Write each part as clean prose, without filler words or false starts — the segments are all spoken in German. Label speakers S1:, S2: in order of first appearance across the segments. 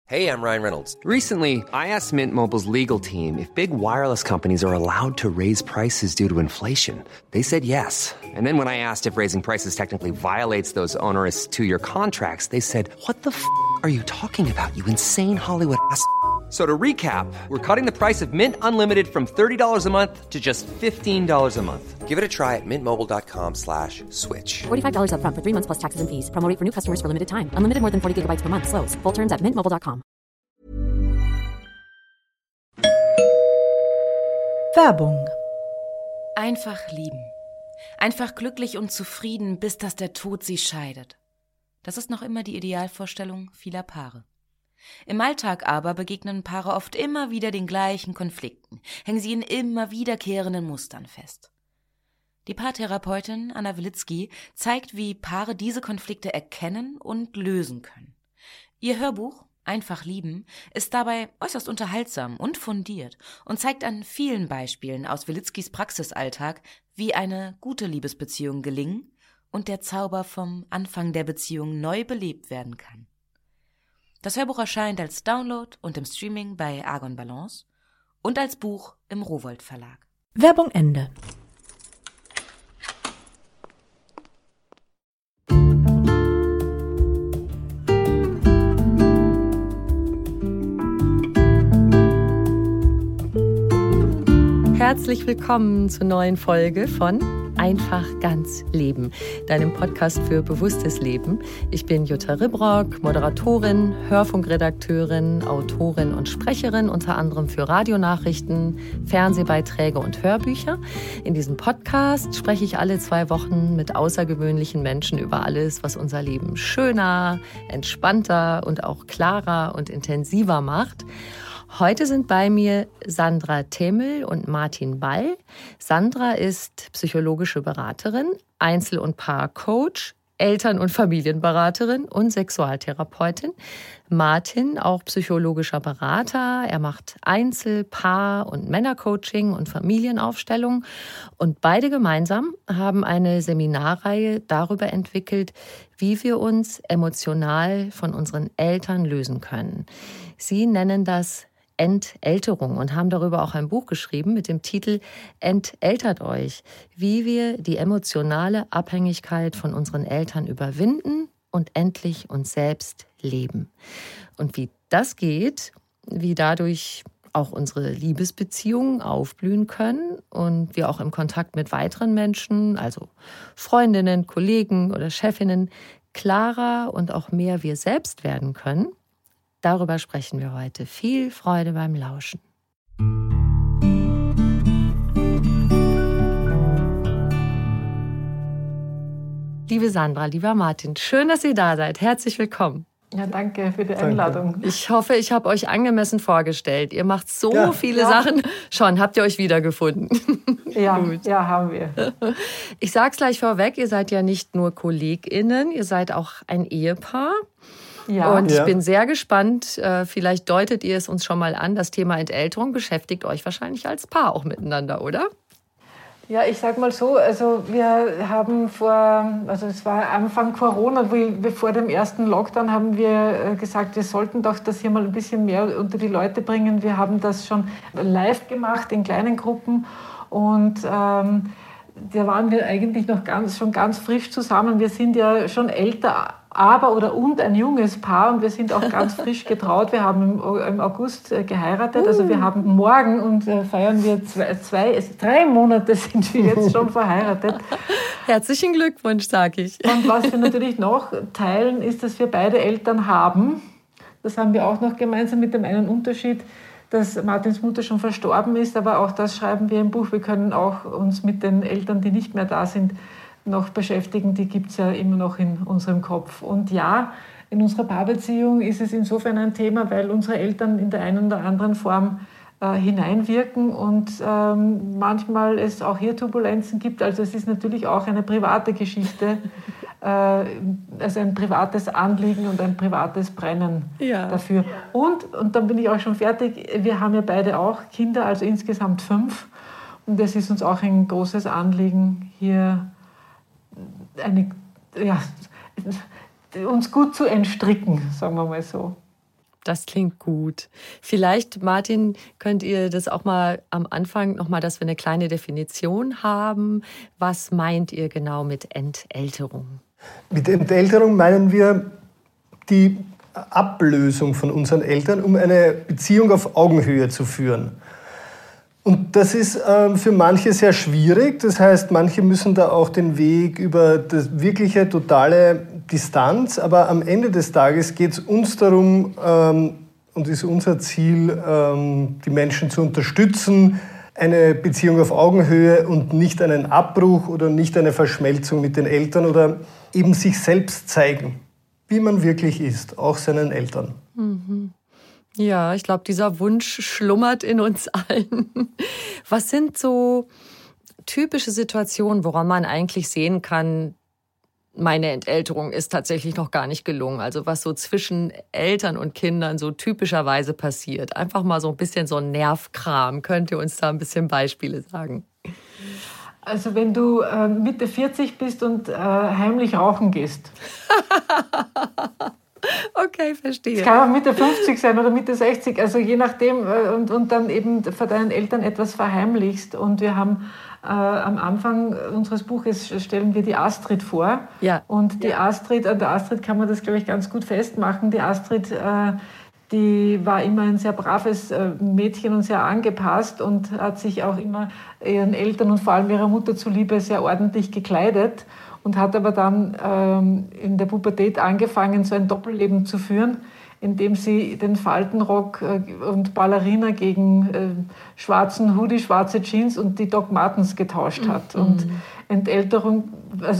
S1: Hey, I'm Ryan Reynolds.
S2: Recently, I asked Mint Mobile's legal team if big wireless companies are allowed to raise prices due to inflation. They said yes. And then when I asked if raising prices technically violates those onerous two-year contracts, they said, "What the f*** are you talking about, you insane Hollywood ass?" So to recap, we're cutting the price of Mint Unlimited from $30 a month to just $15 a month.
S1: Give it a try at mintmobile.com/switch.
S3: $45 up front for 3 months plus taxes and fees. Promo rate for new customers for limited time. Unlimited more than 40 gigabytes per month. Slows full terms at mintmobile.com.
S4: Werbung.
S5: Einfach lieben. Einfach glücklich und zufrieden, bis dass der Tod sie scheidet. Das ist noch immer die Idealvorstellung vieler Paare. Im Alltag aber begegnen Paare oft immer wieder den gleichen Konflikten, hängen sie in immer wiederkehrenden Mustern fest. Die Paartherapeutin Anna Wilitzki zeigt, wie Paare diese Konflikte erkennen und lösen können. Ihr Hörbuch Einfach lieben ist dabei äußerst unterhaltsam und fundiert und zeigt an vielen Beispielen aus Wilitzkis Praxisalltag, wie eine gute Liebesbeziehung gelingen und der Zauber vom Anfang der Beziehung neu belebt werden kann. Das Hörbuch erscheint als Download und im Streaming bei Argon Balance und als Buch im Rowohlt Verlag.
S4: Werbung Ende. Herzlich willkommen zur neuen Folge von Einfach ganz Leben, deinem Podcast für bewusstes Leben. Ich bin Jutta Ribrock, Moderatorin, Hörfunkredakteurin, Autorin und Sprecherin, unter anderem für Radionachrichten, Fernsehbeiträge und Hörbücher. In diesem Podcast spreche ich alle 2 Wochen mit außergewöhnlichen Menschen über alles, was unser Leben schöner, entspannter und auch klarer und intensiver macht. Heute sind bei mir Sandra Themel und Martin Ball. Sandra ist psychologische Beraterin, Einzel- und Paarcoach, Eltern- und Familienberaterin und Sexualtherapeutin. Martin, auch psychologischer Berater. Er macht Einzel-, Paar- und Männercoaching und Familienaufstellung. Und beide gemeinsam haben eine Seminarreihe darüber entwickelt, wie wir uns emotional von unseren Eltern lösen können. Sie nennen das Entälterung und haben darüber auch ein Buch geschrieben mit dem Titel Enteltert euch, wie wir die emotionale Abhängigkeit von unseren Eltern überwinden und endlich uns selbst leben. Und wie das geht, wie dadurch auch unsere Liebesbeziehungen aufblühen können und wir auch im Kontakt mit weiteren Menschen, also Freundinnen, Kollegen oder Chefinnen, klarer und auch mehr wir selbst werden können. Darüber sprechen wir heute. Viel Freude beim Lauschen. Liebe Sandra, lieber Martin, schön, dass ihr da seid. Herzlich willkommen.
S6: Ja, danke für die Einladung.
S4: Ich hoffe, ich habe euch angemessen vorgestellt. Ihr macht so viele Sachen. Schon, habt ihr euch wiedergefunden?
S6: Ja, ja, haben wir.
S4: Ich sag's gleich vorweg, ihr seid ja nicht nur KollegInnen, ihr seid auch ein Ehepaar. Ja. Und ich bin sehr gespannt, vielleicht deutet ihr es uns schon mal an, das Thema Entälterung beschäftigt euch wahrscheinlich als Paar auch miteinander, oder?
S6: Ja, ich sag mal so, also wir haben es war Anfang Corona, vor dem ersten Lockdown haben wir gesagt, wir sollten doch das hier mal ein bisschen mehr unter die Leute bringen. Wir haben das schon live gemacht in kleinen Gruppen und da waren wir eigentlich noch schon ganz frisch zusammen. Wir sind ja schon älter, und ein junges Paar und wir sind auch ganz frisch getraut. Wir haben im August geheiratet, also wir haben morgen und feiern wir 3 Monate sind wir jetzt schon verheiratet.
S4: Herzlichen Glückwunsch, sage ich.
S6: Und was wir natürlich noch teilen, ist, dass wir beide Eltern haben. Das haben wir auch noch gemeinsam mit dem einen Unterschied, dass Martins Mutter schon verstorben ist, aber auch das schreiben wir im Buch. Wir können auch uns mit den Eltern, die nicht mehr da sind, noch beschäftigen, die gibt es ja immer noch in unserem Kopf. Und ja, in unserer Paarbeziehung ist es insofern ein Thema, weil unsere Eltern in der einen oder anderen Form hineinwirken und manchmal es auch hier Turbulenzen gibt. Also es ist natürlich auch eine private Geschichte, also ein privates Anliegen und ein privates Brennen dafür. Und dann bin ich auch schon fertig, wir haben ja beide auch Kinder, also insgesamt 5. Und es ist uns auch ein großes Anliegen, hier uns gut zu entstricken, sagen wir mal so.
S4: Das klingt gut. Vielleicht, Martin, könnt ihr das auch mal am Anfang nochmal, dass wir eine kleine Definition haben. Was meint ihr genau mit Entälterung?
S7: Mit Entälterung meinen wir die Ablösung von unseren Eltern, um eine Beziehung auf Augenhöhe zu führen. Und das ist für manche sehr schwierig. Das heißt, manche müssen da auch den Weg über das wirkliche, totale Distanz. Aber am Ende des Tages geht es uns darum, und ist unser Ziel, die Menschen zu unterstützen, eine Beziehung auf Augenhöhe und nicht einen Abbruch oder nicht eine Verschmelzung mit den Eltern oder eben sich selbst zeigen, wie man wirklich ist, auch seinen Eltern.
S4: Mhm. Ja, ich glaube, dieser Wunsch schlummert in uns allen. Was sind so typische Situationen, woran man eigentlich sehen kann, meine Entälterung ist tatsächlich noch gar nicht gelungen? Also was so zwischen Eltern und Kindern so typischerweise passiert. Einfach mal so ein bisschen so ein Nervkram. Könnt ihr uns da ein bisschen Beispiele sagen?
S6: Also wenn du Mitte 40 bist und heimlich rauchen gehst.
S4: Okay, verstehe.
S6: Es kann auch Mitte 50 sein oder Mitte 60, also je nachdem. Und dann eben vor deinen Eltern etwas verheimlichst. Und wir haben am Anfang unseres Buches stellen wir die Astrid vor.
S4: Ja.
S6: Und die Astrid, an der Astrid kann man das, glaube ich, ganz gut festmachen. Die Astrid, die war immer ein sehr braves Mädchen und sehr angepasst und hat sich auch immer ihren Eltern und vor allem ihrer Mutter zuliebe sehr ordentlich gekleidet. Und hat aber dann in der Pubertät angefangen, so ein Doppelleben zu führen, indem sie den Faltenrock und Ballerina gegen schwarzen Hoodie, schwarze Jeans und die Doc Martens getauscht hat. Und Entälterung, also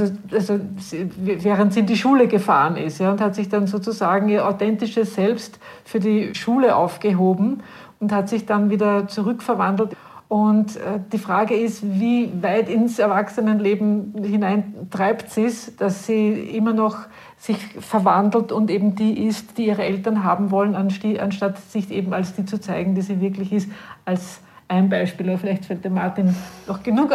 S6: während sie in die Schule gefahren ist, ja, und hat sich dann sozusagen ihr authentisches Selbst für die Schule aufgehoben und hat sich dann wieder zurückverwandelt. Und die Frage ist, wie weit ins Erwachsenenleben hinein treibt sie es, dass sie immer noch sich verwandelt und eben die ist, die ihre Eltern haben wollen, anstatt sich eben als die zu zeigen, die sie wirklich ist, als ein Beispiel. Aber vielleicht fällt dem Martin noch genug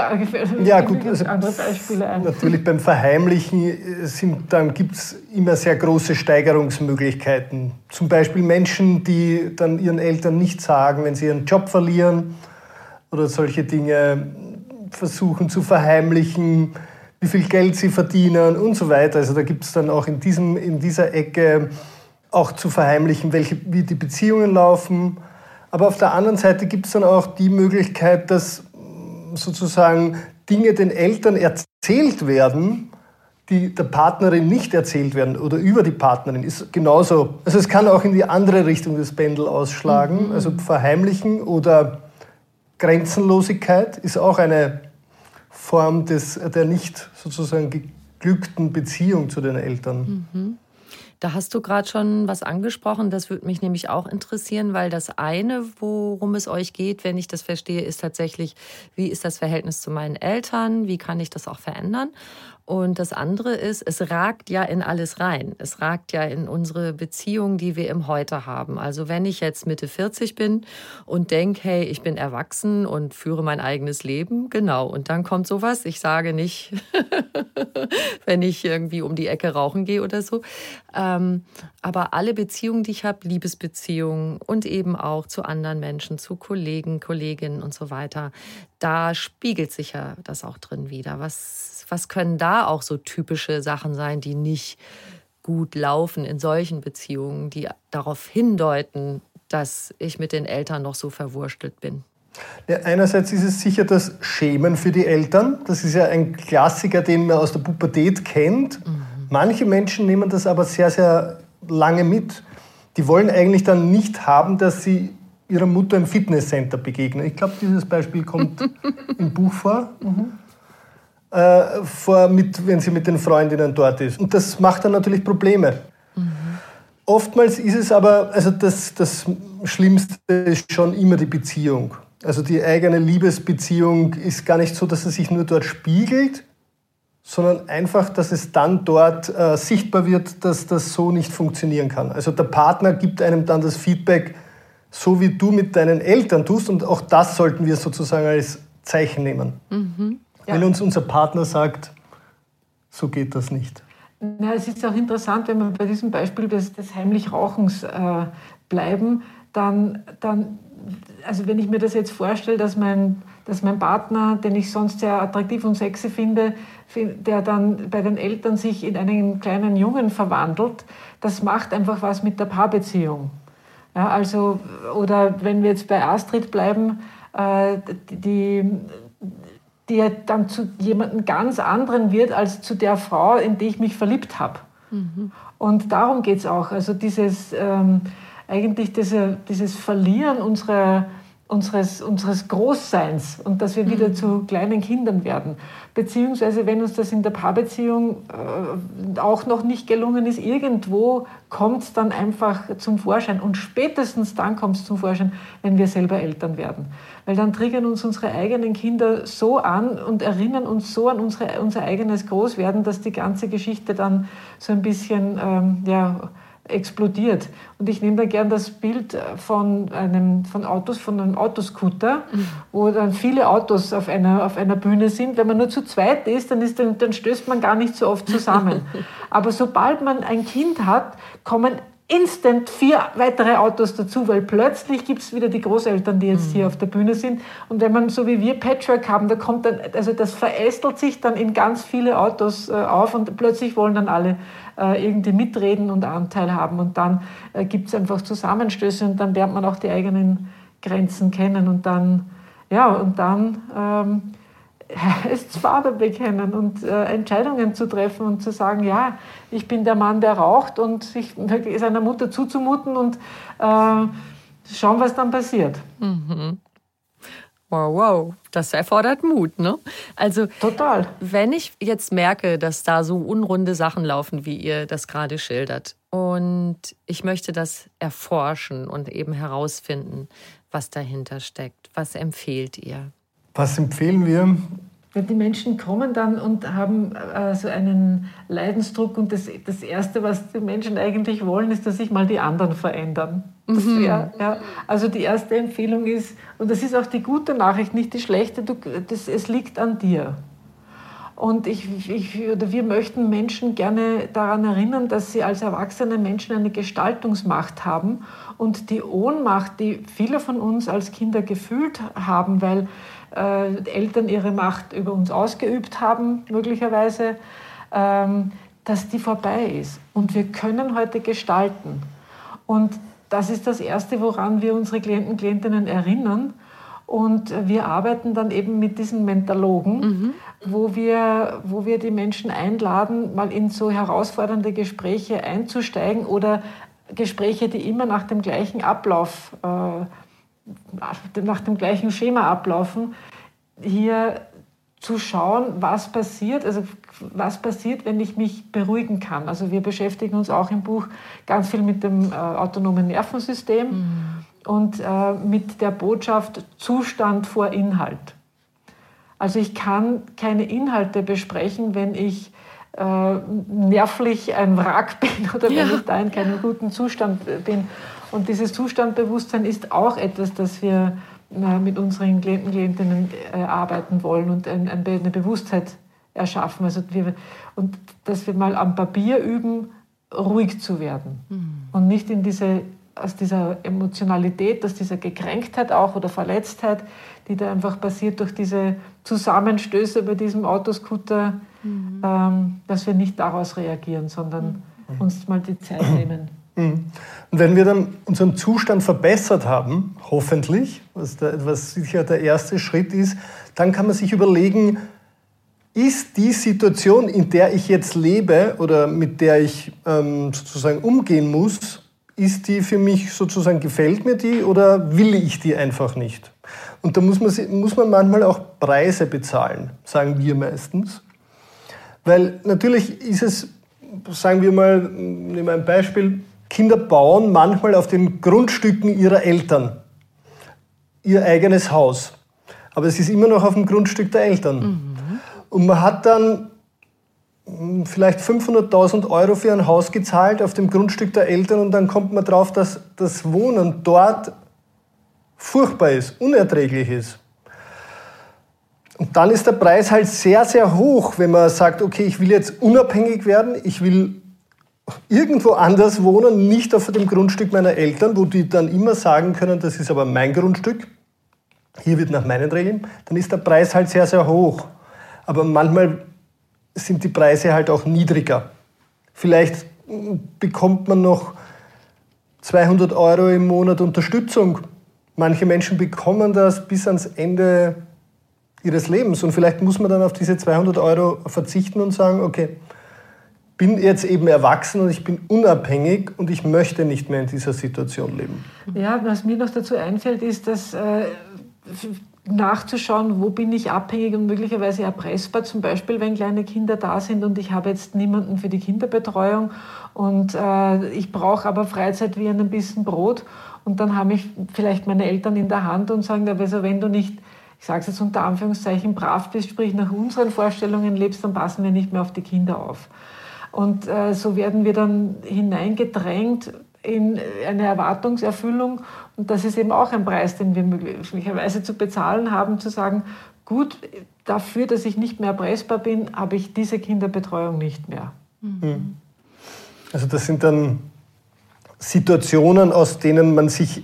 S6: andere Beispiele ein.
S7: Natürlich beim Verheimlichen gibt es immer sehr große Steigerungsmöglichkeiten. Zum Beispiel Menschen, die dann ihren Eltern nicht sagen, wenn sie ihren Job verlieren, oder solche Dinge versuchen zu verheimlichen, wie viel Geld sie verdienen und so weiter. Also da gibt es dann auch in dieser Ecke auch zu verheimlichen, wie die Beziehungen laufen. Aber auf der anderen Seite gibt es dann auch die Möglichkeit, dass sozusagen Dinge den Eltern erzählt werden, die der Partnerin nicht erzählt werden oder über die Partnerin. Ist genauso. Also es kann auch in die andere Richtung das Pendel ausschlagen, also verheimlichen oder Grenzenlosigkeit ist auch eine Form der nicht sozusagen geglückten Beziehung zu den Eltern.
S4: Mhm. Da hast du gerade schon was angesprochen, das würde mich nämlich auch interessieren, weil das eine, worum es euch geht, wenn ich das verstehe, ist tatsächlich, wie ist das Verhältnis zu meinen Eltern, wie kann ich das auch verändern? Und das andere ist, es ragt ja in alles rein. Es ragt ja in unsere Beziehung, die wir im Heute haben. Also wenn ich jetzt Mitte 40 bin und denke, hey, ich bin erwachsen und führe mein eigenes Leben, genau. Und dann kommt sowas, ich sage nicht, wenn ich irgendwie um die Ecke rauchen gehe oder so. Aber alle Beziehungen, die ich habe, Liebesbeziehungen und eben auch zu anderen Menschen, zu Kollegen, Kolleginnen und so weiter, da spiegelt sich ja das auch drin wieder. Was können da auch so typische Sachen sein, die nicht gut laufen in solchen Beziehungen, die darauf hindeuten, dass ich mit den Eltern noch so verwurstelt bin?
S7: Ja, einerseits ist es sicher das Schämen für die Eltern. Das ist ja ein Klassiker, den man aus der Pubertät kennt. Manche Menschen nehmen das aber sehr, sehr lange mit. Die wollen eigentlich dann nicht haben, dass sie ihrer Mutter im Fitnesscenter begegnen. Ich glaube, dieses Beispiel kommt im Buch vor. Wenn sie mit den Freundinnen dort ist. Und das macht dann natürlich Probleme. Oftmals ist es aber, also das Schlimmste ist schon immer die Beziehung. Also die eigene Liebesbeziehung ist gar nicht so, dass es sich nur dort spiegelt, sondern einfach, dass es dann dort sichtbar wird, dass das so nicht funktionieren kann. Also der Partner gibt einem dann das Feedback, so wie du mit deinen Eltern tust, und auch das sollten wir sozusagen als Zeichen nehmen. Ja. Wenn uns unser Partner sagt, so geht das nicht.
S6: Ja, es ist auch interessant, wenn man bei diesem Beispiel des heimlich Rauchens bleiben, dann also wenn ich mir das jetzt vorstelle, dass mein Partner, den ich sonst sehr attraktiv und sexy finde, der dann bei den Eltern sich in einen kleinen Jungen verwandelt, das macht einfach was mit der Paarbeziehung. Ja, also, oder wenn wir jetzt bei Astrid bleiben, die dann zu jemandem ganz anderen wird als zu der Frau, in die ich mich verliebt habe. Mhm. Und darum geht es auch. Also dieses Verlieren unseres Großseins und dass wir wieder zu kleinen Kindern werden. Beziehungsweise, wenn uns das in der Paarbeziehung auch noch nicht gelungen ist, irgendwo kommt es dann einfach zum Vorschein. Und spätestens dann kommt es zum Vorschein, wenn wir selber Eltern werden. Weil dann triggern uns unsere eigenen Kinder so an und erinnern uns so an unser eigenes Großwerden, dass die ganze Geschichte dann so ein bisschen explodiert. Und ich nehme da gern das Bild von einem Autoscooter, wo dann viele Autos auf einer Bühne sind. Wenn man nur zu zweit ist, dann stößt man gar nicht so oft zusammen. Aber sobald man ein Kind hat, kommen instant 4 weitere Autos dazu, weil plötzlich gibt es wieder die Großeltern, die jetzt hier auf der Bühne sind. Und wenn man so wie wir Patchwork haben, da kommt dann, also das verästelt sich dann in ganz viele Autos auf und plötzlich wollen dann alle irgendwie mitreden und Anteil haben. Und dann gibt es einfach Zusammenstöße und dann lernt man auch die eigenen Grenzen kennen und dann es Vater bekennen und Entscheidungen zu treffen und zu sagen, ja, ich bin der Mann, der raucht und sich seiner Mutter zuzumuten und schauen, was dann passiert.
S4: Mhm. Wow, das erfordert Mut, ne? Also
S6: total.
S4: Wenn ich jetzt merke, dass da so unrunde Sachen laufen, wie ihr das gerade schildert, und ich möchte das erforschen und eben herausfinden, was dahinter steckt, was empfehlt ihr?
S7: Was empfehlen wir?
S6: Die Menschen kommen dann und haben so einen Leidensdruck und das Erste, was die Menschen eigentlich wollen, ist, dass sich mal die anderen verändern. Also die erste Empfehlung ist, und das ist auch die gute Nachricht, nicht die schlechte, es liegt an dir. Und wir möchten Menschen gerne daran erinnern, dass sie als erwachsene Menschen eine Gestaltungsmacht haben und die Ohnmacht, die viele von uns als Kinder gefühlt haben, weil Eltern ihre Macht über uns ausgeübt haben, möglicherweise, dass die vorbei ist. Und wir können heute gestalten. Und das ist das Erste, woran wir unsere Klienten, Klientinnen erinnern. Und wir arbeiten dann eben mit diesen Mentalogen, wo wir die Menschen einladen, mal in so herausfordernde Gespräche einzusteigen oder Gespräche, die immer nach dem gleichen Ablauf, nach dem gleichen Schema ablaufen, hier zu schauen, was passiert, wenn ich mich beruhigen kann. Also wir beschäftigen uns auch im Buch ganz viel mit dem autonomen Nervensystem und mit der Botschaft Zustand vor Inhalt. Also ich kann keine Inhalte besprechen, wenn ich nervlich ein Wrack bin oder wenn ich da in keinem guten Zustand bin. Und dieses Zustandbewusstsein ist auch etwas, das wir mit unseren Klienten, Klientinnen arbeiten wollen und eine Bewusstheit erschaffen. Also und dass wir mal am Papier üben, ruhig zu werden und nicht aus dieser Emotionalität, aus dieser Gekränktheit auch oder Verletztheit, die da einfach passiert durch diese Zusammenstöße bei diesem Autoscooter, dass wir nicht daraus reagieren, sondern uns mal die Zeit nehmen.
S7: Und wenn wir dann unseren Zustand verbessert haben, hoffentlich, was sicher der erste Schritt ist, dann kann man sich überlegen, ist die Situation, in der ich jetzt lebe oder mit der ich sozusagen umgehen muss, ist die für mich sozusagen, gefällt mir die oder will ich die einfach nicht? Und da muss man manchmal auch Preise bezahlen, sagen wir meistens. Weil natürlich ist es, sagen wir mal, nehmen wir ein Beispiel, Kinder bauen manchmal auf den Grundstücken ihrer Eltern ihr eigenes Haus. Aber es ist immer noch auf dem Grundstück der Eltern. Und man hat dann vielleicht 500.000 € für ein Haus gezahlt auf dem Grundstück der Eltern und dann kommt man drauf, dass das Wohnen dort furchtbar ist, unerträglich ist. Und dann ist der Preis halt sehr, sehr hoch, wenn man sagt, okay, ich will jetzt unabhängig werden, ich will irgendwo anders wohnen, nicht auf dem Grundstück meiner Eltern, wo die dann immer sagen können, das ist aber mein Grundstück, hier wird nach meinen Regeln, dann ist der Preis halt sehr, sehr hoch. Aber manchmal sind die Preise halt auch niedriger. Vielleicht bekommt man noch 200 € im Monat Unterstützung. Manche Menschen bekommen das bis ans Ende ihres Lebens. Und vielleicht muss man dann auf diese 200 € verzichten und sagen, okay, bin jetzt eben erwachsen und ich bin unabhängig und ich möchte nicht mehr in dieser Situation leben.
S6: Ja, was mir noch dazu einfällt, ist, dass nachzuschauen, wo bin ich abhängig und möglicherweise erpressbar, zum Beispiel, wenn kleine Kinder da sind und ich habe jetzt niemanden für die Kinderbetreuung und ich brauche aber Freizeit wie ein bisschen Brot und dann habe ich vielleicht meine Eltern in der Hand und sagen, also wenn du nicht, ich sage es jetzt unter Anführungszeichen, brav bist, sprich nach unseren Vorstellungen lebst, dann passen wir nicht mehr auf die Kinder auf. Und so werden wir dann hineingedrängt in eine Erwartungserfüllung. Und das ist eben auch ein Preis, den wir möglicherweise zu bezahlen haben, zu sagen, gut, dafür, dass ich nicht mehr erpressbar bin, habe ich diese Kinderbetreuung nicht mehr.
S7: Mhm. Also das sind dann Situationen, aus denen man sich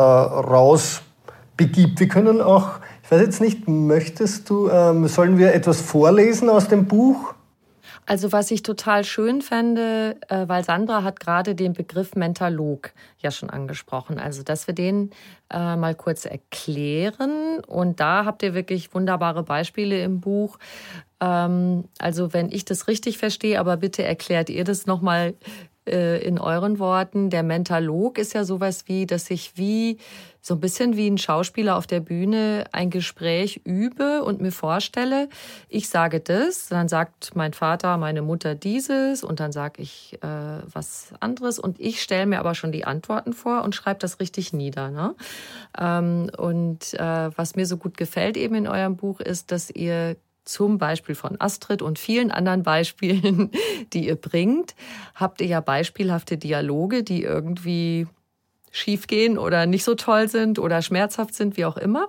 S7: rausbegibt. Wir können auch, ich weiß jetzt nicht, sollen wir etwas vorlesen aus dem Buch?
S4: Also was ich total schön fände, weil Sandra hat gerade den Begriff Mentalog ja schon angesprochen, also dass wir den mal kurz erklären und da habt ihr wirklich wunderbare Beispiele im Buch. Also wenn ich das richtig verstehe, aber bitte erklärt ihr das nochmal in euren Worten. Der Mentalog ist ja sowas wie, dass ich so ein bisschen wie ein Schauspieler auf der Bühne ein Gespräch übe und mir vorstelle, ich sage das, dann sagt mein Vater, meine Mutter dieses und dann sage ich was anderes und ich stelle mir aber schon die Antworten vor und schreibe das richtig nieder. Ne? Was mir so gut gefällt eben in eurem Buch ist, dass ihr zum Beispiel von Astrid und vielen anderen Beispielen, die ihr bringt, habt ihr ja beispielhafte Dialoge, die irgendwie schiefgehen oder nicht so toll sind oder schmerzhaft sind, wie auch immer.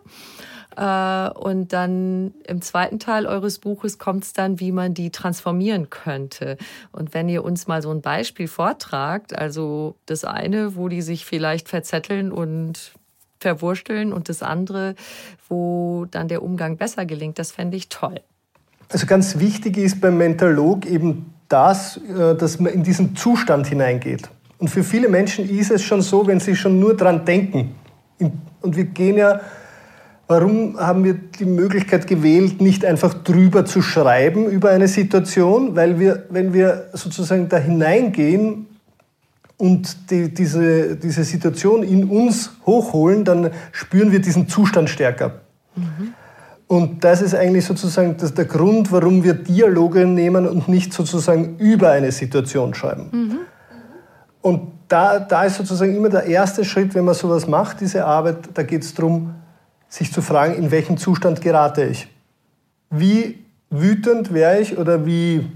S4: Und dann im zweiten Teil eures Buches kommt es dann, wie man die transformieren könnte. Und wenn ihr uns mal so ein Beispiel vortragt, also das eine, wo die sich vielleicht verzetteln und verwursteln und das andere, wo dann der Umgang besser gelingt, das fände ich toll.
S7: Also ganz wichtig ist beim Mentalog eben das, dass man in diesen Zustand hineingeht. Und für viele Menschen ist es schon so, wenn sie schon nur dran denken. Und wir gehen ja, warum haben wir die Möglichkeit gewählt, nicht einfach drüber zu schreiben über eine Situation? Weil wenn wir sozusagen da hineingehen und diese Situation in uns hochholen, dann spüren wir diesen Zustand stärker. Mhm. Und das ist eigentlich sozusagen der Grund, warum wir Dialoge nehmen und nicht sozusagen über eine Situation schreiben. Mhm. Und da ist sozusagen immer der erste Schritt, wenn man sowas macht, diese Arbeit, da geht es darum, sich zu fragen, in welchen Zustand gerate ich? Wie wütend wäre ich oder wie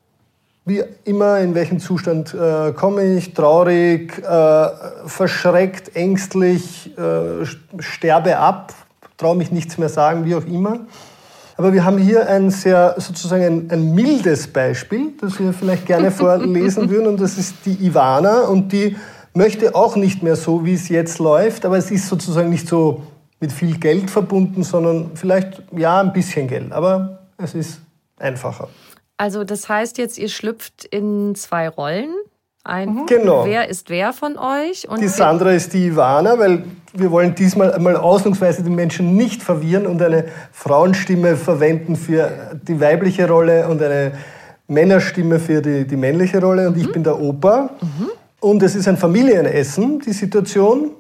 S7: immer, in welchen Zustand komme ich, traurig, verschreckt, ängstlich, sterbe ab, traue mich nichts mehr sagen, wie auch immer. Aber wir haben hier ein mildes Beispiel, das wir vielleicht gerne vorlesen würden, und das ist die Ivana, und die möchte auch nicht mehr so, wie es jetzt läuft, aber es ist sozusagen nicht so mit viel Geld verbunden, sondern vielleicht, ja, ein bisschen Geld, aber es ist einfacher.
S4: Also das heißt jetzt, ihr schlüpft in 2 Rollen.
S7: Genau.
S4: Wer ist wer von euch? Und
S7: die Sandra ist die Ivana, weil wir wollen diesmal einmal ausnahmsweise die Menschen nicht verwirren und eine Frauenstimme verwenden für die weibliche Rolle und eine Männerstimme für die männliche Rolle. Und ich bin der Opa. Mhm. Und es ist ein Familienessen, die Situation.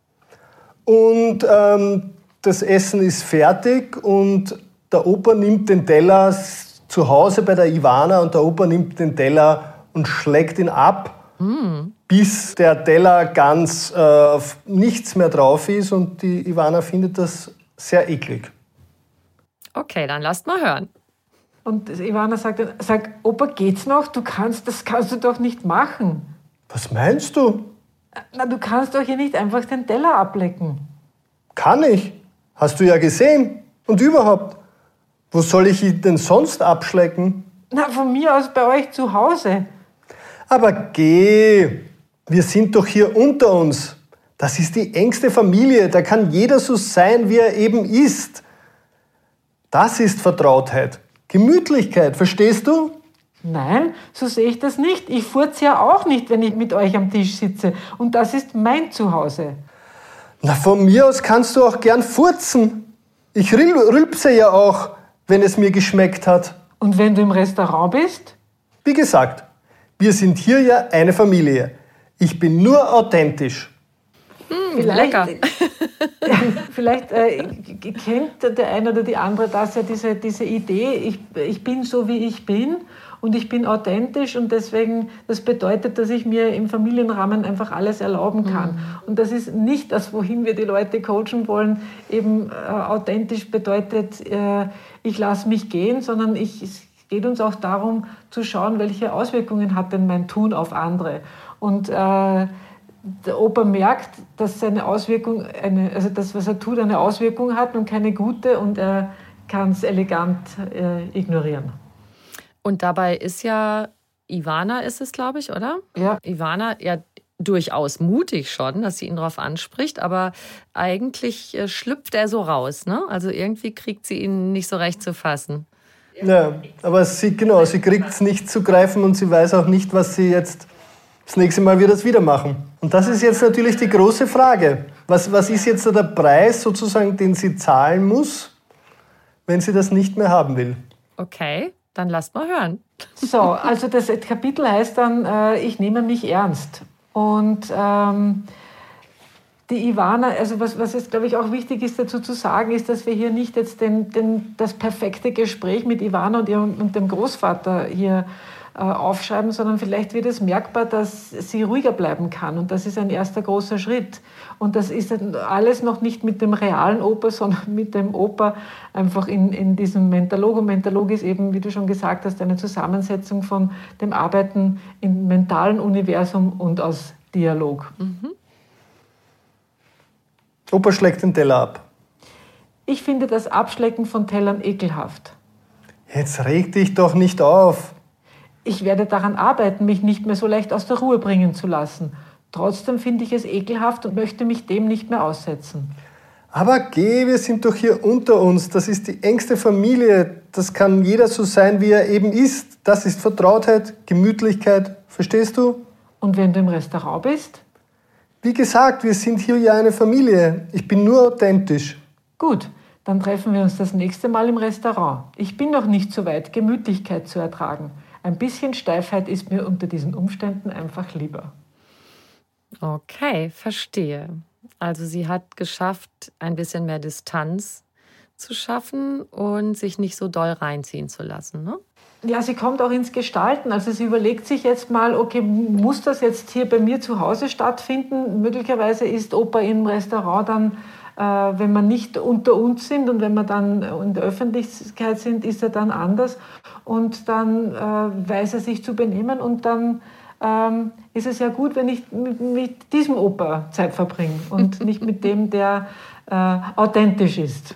S7: Und das Essen ist fertig und der Opa nimmt den Teller zu Hause bei der Ivana und der Opa nimmt den Teller und schlägt ihn ab, bis der Teller ganz nichts mehr drauf ist, und die Ivana findet das sehr eklig.
S4: Okay, dann lasst mal hören.
S6: Und Ivana sagt, Opa, geht's noch? Das kannst du doch nicht machen.
S7: Was meinst du?
S6: Na, du kannst doch hier nicht einfach den Teller ablecken.
S7: Kann ich. Hast du ja gesehen. Und überhaupt, wo soll ich ihn denn sonst abschlecken?
S6: Na, von mir aus bei euch zu Hause.
S7: Aber geh, wir sind doch hier unter uns. Das ist die engste Familie, da kann jeder so sein, wie er eben ist. Das ist Vertrautheit, Gemütlichkeit, verstehst du?
S6: Nein, so sehe ich das nicht. Ich furze ja auch nicht, wenn ich mit euch am Tisch sitze. Und das ist mein Zuhause.
S7: Na, von mir aus kannst du auch gern furzen. Ich rülpse ja auch, wenn es mir geschmeckt hat.
S6: Und wenn du im Restaurant bist?
S7: Wie gesagt, wir sind hier ja eine Familie. Ich bin nur authentisch.
S4: Lecker.
S6: Vielleicht kennt der eine oder die andere das ja, diese Idee, ich bin so, wie ich bin und ich bin authentisch und deswegen, das bedeutet, dass ich mir im Familienrahmen einfach alles erlauben kann. Und das ist nicht das, wohin wir die Leute coachen wollen. Eben authentisch bedeutet, ich lasse mich gehen, sondern es geht uns auch darum, zu schauen, welche Auswirkungen hat denn mein Tun auf andere. Und der Opa merkt, dass seine Auswirkung, also das, was er tut, eine Auswirkung hat und keine gute und er kann es elegant ignorieren.
S4: Und dabei ist ja, Ivana ist es, glaube ich, oder?
S6: Ja.
S4: Ivana, ja, durchaus mutig schon, dass sie ihn darauf anspricht, aber eigentlich schlüpft er so raus, ne? Also irgendwie kriegt sie ihn nicht so recht zu fassen.
S7: Ja, aber sie kriegt es nicht zu greifen und sie weiß auch nicht, was sie jetzt das nächste Mal wird es wieder machen. Und das ist jetzt natürlich die große Frage. Was ist jetzt der Preis sozusagen, den sie zahlen muss, wenn sie das nicht mehr haben will?
S4: Okay, dann lasst mal hören.
S6: So, also das Kapitel heißt dann, ich nehme mich ernst. Und die Ivana, also was jetzt, glaube ich, auch wichtig ist dazu zu sagen, ist, dass wir hier nicht jetzt das perfekte Gespräch mit Ivana und dem Großvater hier aufschreiben, sondern vielleicht wird es merkbar, dass sie ruhiger bleiben kann. Und das ist ein erster großer Schritt. Und das ist alles noch nicht mit dem realen Opa, sondern mit dem Opa einfach in diesem Mentalog. Und Mentalog ist eben, wie du schon gesagt hast, eine Zusammensetzung von dem Arbeiten im mentalen Universum und aus Dialog.
S7: Opa schlägt den Teller ab.
S6: Ich finde das Abschlecken von Tellern ekelhaft.
S7: Jetzt reg dich doch nicht auf.
S6: Ich werde daran arbeiten, mich nicht mehr so leicht aus der Ruhe bringen zu lassen. Trotzdem finde ich es ekelhaft und möchte mich dem nicht mehr aussetzen.
S7: Aber geh, wir sind doch hier unter uns. Das ist die engste Familie. Das kann jeder so sein, wie er eben ist. Das ist Vertrautheit, Gemütlichkeit. Verstehst du?
S6: Und wenn du im Restaurant bist?
S7: Wie gesagt, wir sind hier ja eine Familie. Ich bin nur authentisch.
S6: Gut, dann treffen wir uns das nächste Mal im Restaurant. Ich bin noch nicht so weit, Gemütlichkeit zu ertragen. Ein bisschen Steifheit ist mir unter diesen Umständen einfach lieber.
S4: Okay, verstehe. Also sie hat geschafft, ein bisschen mehr Distanz zu schaffen und sich nicht so doll reinziehen zu lassen, ne?
S6: Ja, sie kommt auch ins Gestalten. Also sie überlegt sich jetzt mal, okay, muss das jetzt hier bei mir zu Hause stattfinden? Möglicherweise ist Opa im Restaurant dann, wenn wir nicht unter uns sind und wenn wir dann in der Öffentlichkeit sind, ist er dann anders. Und dann weiß er sich zu benehmen und dann ist es ja gut, wenn ich mit diesem Opa Zeit verbringe und nicht mit dem, der authentisch ist.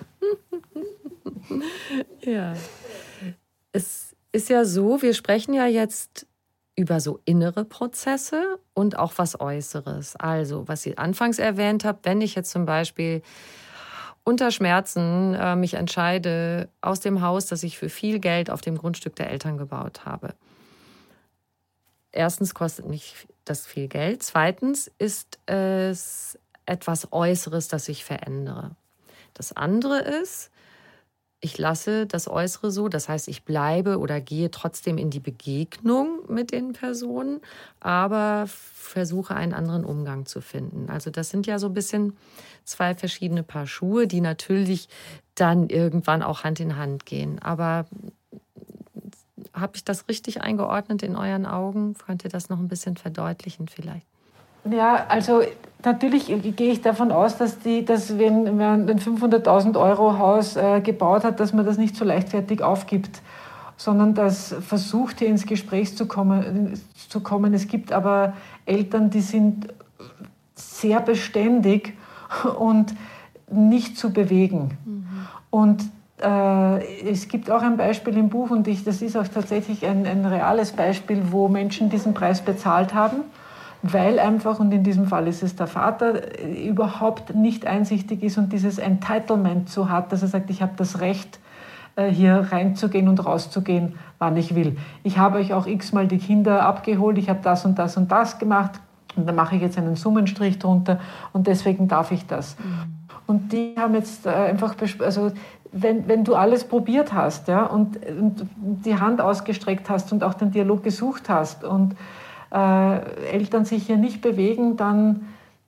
S4: Ja. Es ist ja so, wir sprechen ja jetzt über so innere Prozesse und auch was Äußeres. Also, was ich anfangs erwähnt habe, wenn ich jetzt zum Beispiel unter Schmerzen mich entscheide aus dem Haus, das ich für viel Geld auf dem Grundstück der Eltern gebaut habe. Erstens kostet mich das viel Geld. Zweitens ist es etwas Äußeres, das ich verändere. Das andere ist, ich lasse das Äußere so, das heißt, ich bleibe oder gehe trotzdem in die Begegnung mit den Personen, aber versuche einen anderen Umgang zu finden. Also das sind ja so ein bisschen zwei verschiedene Paar Schuhe, die natürlich dann irgendwann auch Hand in Hand gehen. Aber habe ich das richtig eingeordnet in euren Augen? Könnt ihr das noch ein bisschen verdeutlichen vielleicht?
S6: Ja, also natürlich gehe ich davon aus, dass wenn man ein 500.000 € Haus gebaut hat, dass man das nicht so leichtfertig aufgibt, sondern dass versucht, hier ins Gespräch zu kommen. Es gibt aber Eltern, die sind sehr beständig und nicht zu bewegen. Und es gibt auch ein Beispiel im Buch, und das ist auch tatsächlich ein reales Beispiel, wo Menschen diesen Preis bezahlt haben, weil einfach, und in diesem Fall ist es der Vater, überhaupt nicht einsichtig ist und dieses Entitlement so hat, dass er sagt, ich habe das Recht, hier reinzugehen und rauszugehen, wann ich will. Ich habe euch auch x-mal die Kinder abgeholt, ich habe das und das und das gemacht und da mache ich jetzt einen Summenstrich drunter und deswegen darf ich das. Und die haben jetzt einfach, also wenn du alles probiert hast, ja, und die Hand ausgestreckt hast und auch den Dialog gesucht hast und Eltern sich hier nicht bewegen, dann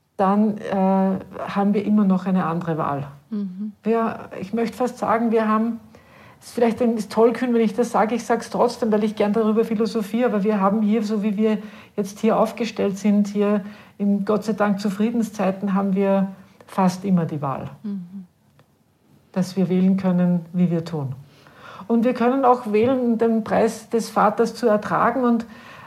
S6: haben wir immer noch eine andere Wahl. Ich möchte fast sagen, wir haben, es ist vielleicht tollkühn, wenn ich das sage, ich sage es trotzdem, weil ich gern darüber philosophiere, aber wir haben hier, so wie wir jetzt hier aufgestellt sind, hier in Gott sei Dank zu Friedenszeiten, haben wir fast immer die Wahl, dass wir wählen können, wie wir tun. Und wir können auch wählen, den Preis des Vaters zu ertragen.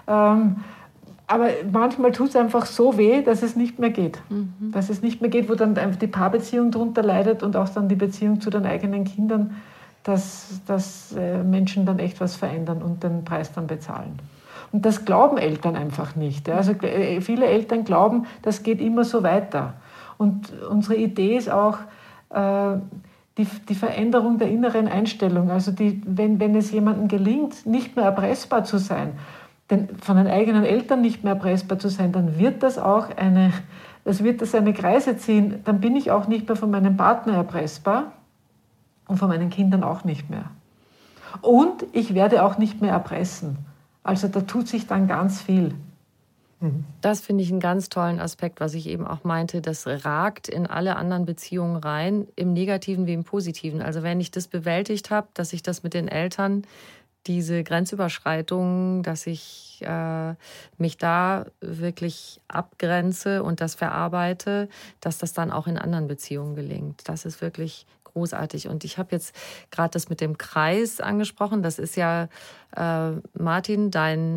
S6: Aber manchmal tut es einfach so weh, dass es nicht mehr geht. Dass es nicht mehr geht, wo dann die Paarbeziehung darunter leidet und auch dann die Beziehung zu den eigenen Kindern, dass Menschen dann echt was verändern und den Preis dann bezahlen. Und das glauben Eltern einfach nicht. Also viele Eltern glauben, das geht immer so weiter. Und unsere Idee ist auch die Veränderung der inneren Einstellung. Also wenn es jemandem gelingt, nicht mehr erpressbar zu sein, denn von den eigenen Eltern nicht mehr erpressbar zu sein, dann wird das auch eine Kreise ziehen. Dann bin ich auch nicht mehr von meinem Partner erpressbar und von meinen Kindern auch nicht mehr. Und ich werde auch nicht mehr erpressen. Also da tut sich dann ganz viel.
S4: Das finde ich einen ganz tollen Aspekt, was ich eben auch meinte. Das ragt in alle anderen Beziehungen rein, im Negativen wie im Positiven. Also wenn ich das bewältigt habe, dass ich das mit den Eltern, diese Grenzüberschreitungen, dass ich mich da wirklich abgrenze und das verarbeite, dass das dann auch in anderen Beziehungen gelingt. Das ist wirklich großartig. Und ich habe jetzt gerade das mit dem Kreis angesprochen. Das ist ja, Martin,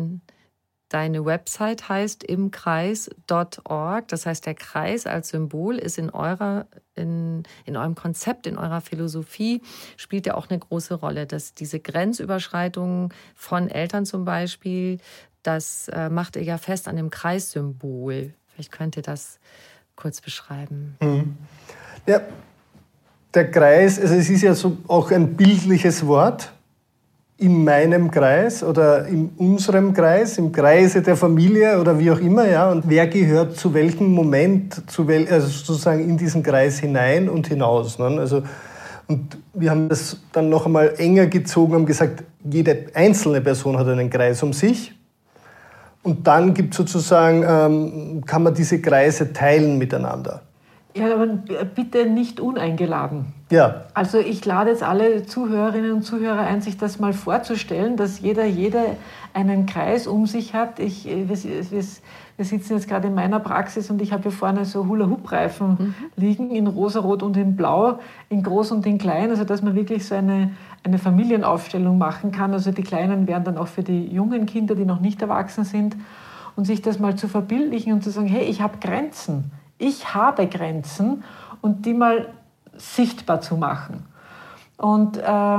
S4: deine Website heißt imkreis.org. Das heißt, der Kreis als Symbol ist in eurem Konzept, in eurer Philosophie, spielt ja auch eine große Rolle. Dass diese Grenzüberschreitungen von Eltern zum Beispiel, das macht ihr ja fest an dem Kreissymbol. Vielleicht könnt ihr das kurz beschreiben.
S7: Ja, der Kreis, also es ist ja so auch ein bildliches Wort. In meinem Kreis oder in unserem Kreis, im Kreise der Familie oder wie auch immer, ja. Und wer gehört zu welchem Moment, also sozusagen in diesen Kreis hinein und hinaus. Ne? Also, und wir haben das dann noch einmal enger gezogen, haben gesagt, jede einzelne Person hat einen Kreis um sich. Und dann gibt sozusagen, kann man diese Kreise teilen miteinander.
S6: Ja, aber bitte nicht uneingeladen.
S7: Ja.
S6: Also ich lade jetzt alle Zuhörerinnen und Zuhörer ein, sich das mal vorzustellen, dass jeder einen Kreis um sich hat. Wir sitzen jetzt gerade in meiner Praxis und ich habe hier vorne so Hula-Hoop-Reifen liegen, in rosa-rot und in blau, in groß und in klein, also dass man wirklich so eine Familienaufstellung machen kann. Also die Kleinen wären dann auch für die jungen Kinder, die noch nicht erwachsen sind, und sich das mal zu verbildlichen und zu sagen, hey, ich habe Grenzen. Ich habe Grenzen, und die mal sichtbar zu machen. Und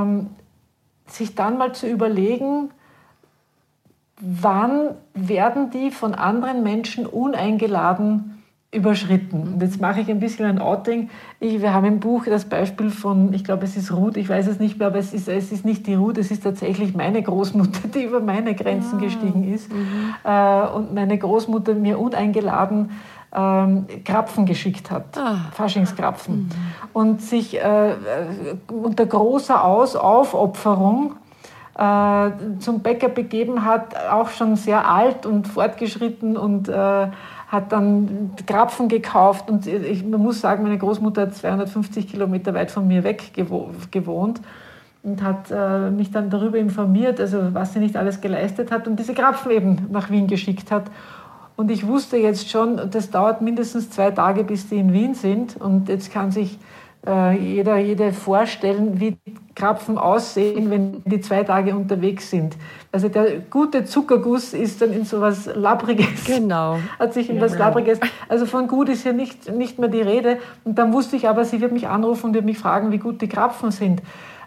S6: sich dann mal zu überlegen, wann werden die von anderen Menschen uneingeladen überschritten. Und jetzt mache ich ein bisschen ein Outing. Wir haben im Buch das Beispiel von, ich glaube, es ist Ruth, ich weiß es nicht mehr, aber es ist nicht die Ruth, es ist tatsächlich meine Großmutter, die über meine Grenzen gestiegen ist. Und meine Großmutter mir uneingeladen Krapfen geschickt hat, Faschingskrapfen. Und sich unter großer Aufopferung zum Bäcker begeben hat, auch schon sehr alt und fortgeschritten, und hat dann Krapfen gekauft. Und man muss sagen, meine Großmutter hat 250 Kilometer weit von mir weg gewohnt und hat mich dann darüber informiert, also was sie nicht alles geleistet hat und diese Krapfen eben nach Wien geschickt hat. Und ich wusste jetzt schon, das dauert mindestens 2 Tage, bis die in Wien sind. Und jetzt kann sich jede vorstellen, wie Krapfen aussehen, wenn die 2 Tage unterwegs sind. Also der gute Zuckerguss ist dann in so was Labbriges.
S4: Genau.
S6: Hat sich in was Labbriges. Also von gut ist hier nicht mehr die Rede. Und dann wusste ich aber, sie wird mich anrufen und wird mich fragen, wie gut die Krapfen sind.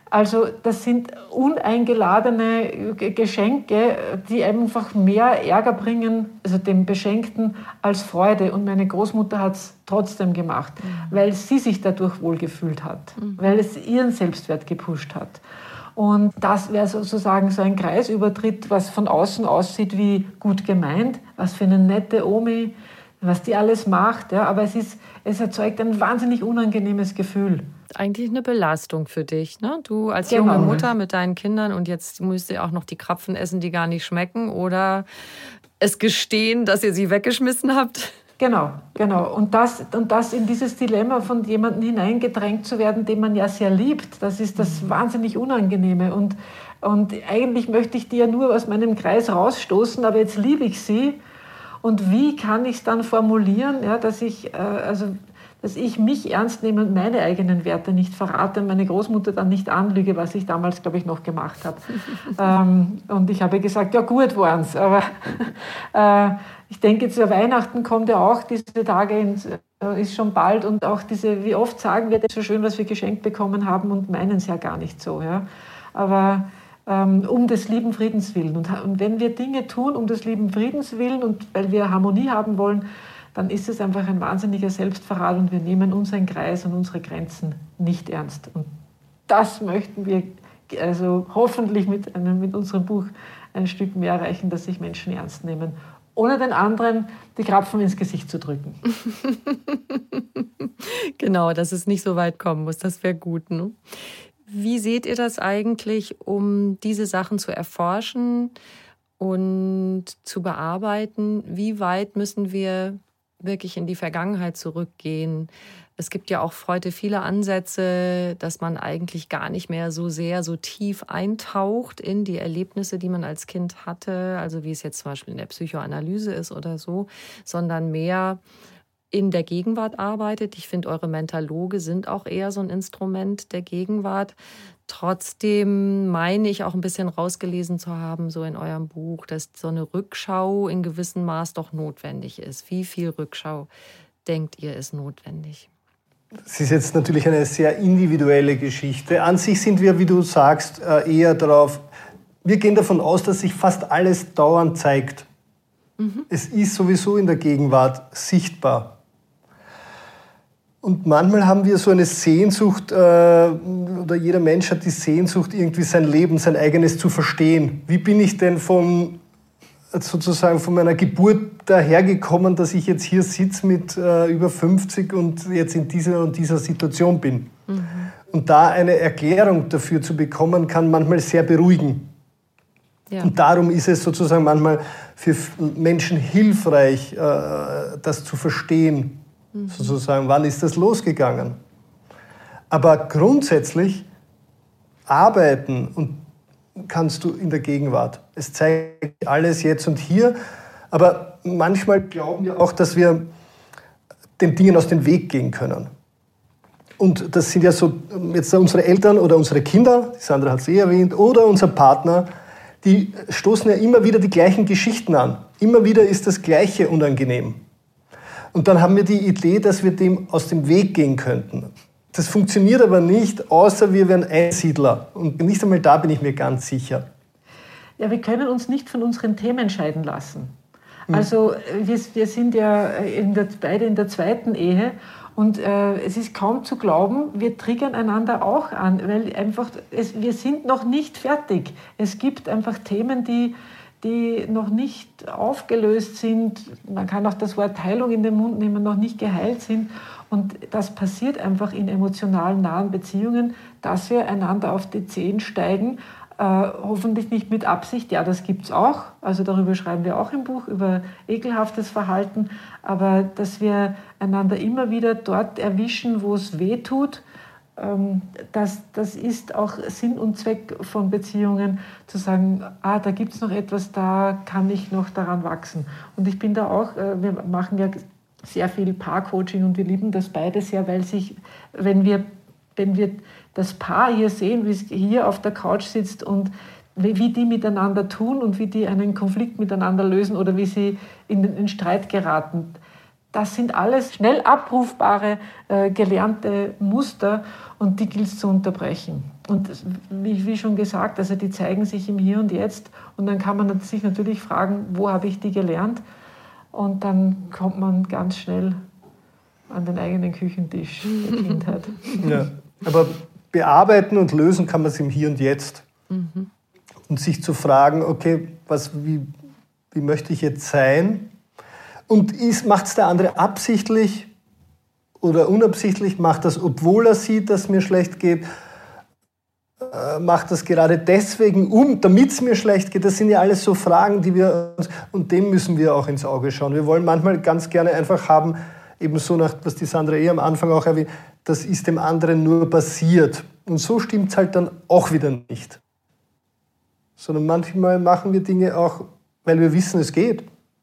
S6: Also das sind uneingeladene Geschenke, die einfach mehr Ärger bringen, also dem Beschenkten, als Freude. Und meine Großmutter hat es trotzdem gemacht, weil sie sich dadurch wohlgefühlt hat, weil es ihren Selbstwert gepusht hat. Und das wäre sozusagen so ein Kreisübertritt, was von außen aussieht wie gut gemeint, was für eine nette Omi, was die alles macht. Ja, aber es erzeugt ein wahnsinnig unangenehmes Gefühl.
S4: Eigentlich eine Belastung für dich, ne? Du als junge Mutter mit deinen Kindern und jetzt müsst ihr auch noch die Krapfen essen, die gar nicht schmecken oder es gestehen, dass ihr sie weggeschmissen habt.
S6: Genau. Und das in dieses Dilemma von jemandem hineingedrängt zu werden, den man ja sehr liebt, das ist das wahnsinnig Unangenehme. Und eigentlich möchte ich die ja nur aus meinem Kreis rausstoßen, aber jetzt liebe ich sie. Und wie kann ich es dann formulieren, ja, dass ich mich ernst nehme und meine eigenen Werte nicht verrate und meine Großmutter dann nicht anlüge, was ich damals, glaube ich, noch gemacht habe. Und ich habe gesagt, ja gut waren's, aber ich denke, zu Weihnachten kommt ja auch diese Tage, ist schon bald und auch diese, wie oft sagen wir, das ist so schön, was wir geschenkt bekommen haben und meinen es ja gar nicht so. Ja? Aber um des lieben Friedens willen. Und wenn wir Dinge tun, um des lieben Friedens willen und weil wir Harmonie haben wollen, dann ist es einfach ein wahnsinniger Selbstverrat und wir nehmen unseren Kreis und unsere Grenzen nicht ernst. Und das möchten wir also hoffentlich mit unserem Buch ein Stück mehr erreichen, dass sich Menschen ernst nehmen, ohne den anderen die Krapfen ins Gesicht zu drücken.
S4: Genau, dass es nicht so weit kommen muss, das wäre gut. Ne? Wie seht ihr das eigentlich, um diese Sachen zu erforschen und zu bearbeiten? Wie weit müssen wir wirklich in die Vergangenheit zurückgehen? Es gibt ja auch heute viele Ansätze, dass man eigentlich gar nicht mehr so sehr so tief eintaucht in die Erlebnisse, die man als Kind hatte, also wie es jetzt zum Beispiel in der Psychoanalyse ist oder so, sondern mehr in der Gegenwart arbeitet. Ich finde, eure Mentaloge sind auch eher so ein Instrument der Gegenwart. Trotzdem meine ich auch ein bisschen rausgelesen zu haben, so in eurem Buch, dass so eine Rückschau in gewissem Maß doch notwendig ist. Wie viel Rückschau denkt ihr ist notwendig?
S7: Das ist jetzt natürlich eine sehr individuelle Geschichte. An sich sind wir, wie du sagst, eher darauf, wir gehen davon aus, dass sich fast alles dauernd zeigt. Es ist sowieso in der Gegenwart sichtbar. Und manchmal haben wir so eine Sehnsucht, oder jeder Mensch hat die Sehnsucht, irgendwie sein Leben, sein eigenes zu verstehen. Wie bin ich denn sozusagen von meiner Geburt dahergekommen, dass ich jetzt hier sitze mit über 50 und jetzt in dieser und dieser Situation bin? Und da eine Erklärung dafür zu bekommen, kann manchmal sehr beruhigen. Ja. Und darum ist es sozusagen manchmal für Menschen hilfreich, das zu verstehen. Sozusagen, wann ist das losgegangen? Aber grundsätzlich arbeiten und kannst du in der Gegenwart. Es zeigt alles jetzt und hier, aber manchmal glauben wir auch, dass wir den Dingen aus dem Weg gehen können. Und das sind ja so jetzt unsere Eltern oder unsere Kinder, die Sandra hat es erwähnt, oder unser Partner, die stoßen ja immer wieder die gleichen Geschichten an. Immer wieder ist das Gleiche unangenehm. Und dann haben wir die Idee, dass wir dem aus dem Weg gehen könnten. Das funktioniert aber nicht, außer wir wären Einsiedler. Und nicht einmal da bin ich mir ganz sicher.
S6: Ja, wir können uns nicht von unseren Themen scheiden lassen. Also wir sind ja beide in der zweiten Ehe und es ist kaum zu glauben, wir triggern einander auch an, weil einfach wir sind noch nicht fertig. Es gibt einfach Themen, die noch nicht aufgelöst sind. Man kann auch das Wort Heilung in den Mund nehmen, noch nicht geheilt sind. Und das passiert einfach in emotional nahen Beziehungen, dass wir einander auf die Zehen steigen. Hoffentlich nicht mit Absicht. Ja, das gibt's auch. Also darüber schreiben wir auch im Buch, über ekelhaftes Verhalten. Aber dass wir einander immer wieder dort erwischen, wo es weh tut, das ist auch Sinn und Zweck von Beziehungen, zu sagen, da gibt es noch etwas, da kann ich noch daran wachsen. Und ich bin da auch, wir machen ja sehr viel Paarcoaching und wir lieben das beide sehr, weil wenn wir das Paar hier sehen, wie es hier auf der Couch sitzt und wie die miteinander tun und wie die einen Konflikt miteinander lösen oder wie sie in den Streit geraten, das sind alles schnell abrufbare, gelernte Muster und die gilt es zu unterbrechen. Und wie schon gesagt, also die zeigen sich im Hier und Jetzt und dann kann man sich natürlich fragen, wo habe ich die gelernt? Und dann kommt man ganz schnell an den eigenen Küchentisch der Kindheit.
S7: Ja, aber bearbeiten und lösen kann man es im Hier und Jetzt. Und sich zu fragen, okay, wie möchte ich jetzt sein? Und macht es der andere absichtlich oder unabsichtlich? Macht das, obwohl er sieht, dass es mir schlecht geht? Macht das gerade deswegen, damit es mir schlecht geht? Das sind ja alles so Fragen, und dem müssen wir auch ins Auge schauen. Wir wollen manchmal ganz gerne einfach haben, ebenso was die Sandra am Anfang auch erwähnt, das ist dem anderen nur passiert. Und so stimmt es halt dann auch wieder nicht. Sondern manchmal machen wir Dinge auch, weil wir wissen, es geht.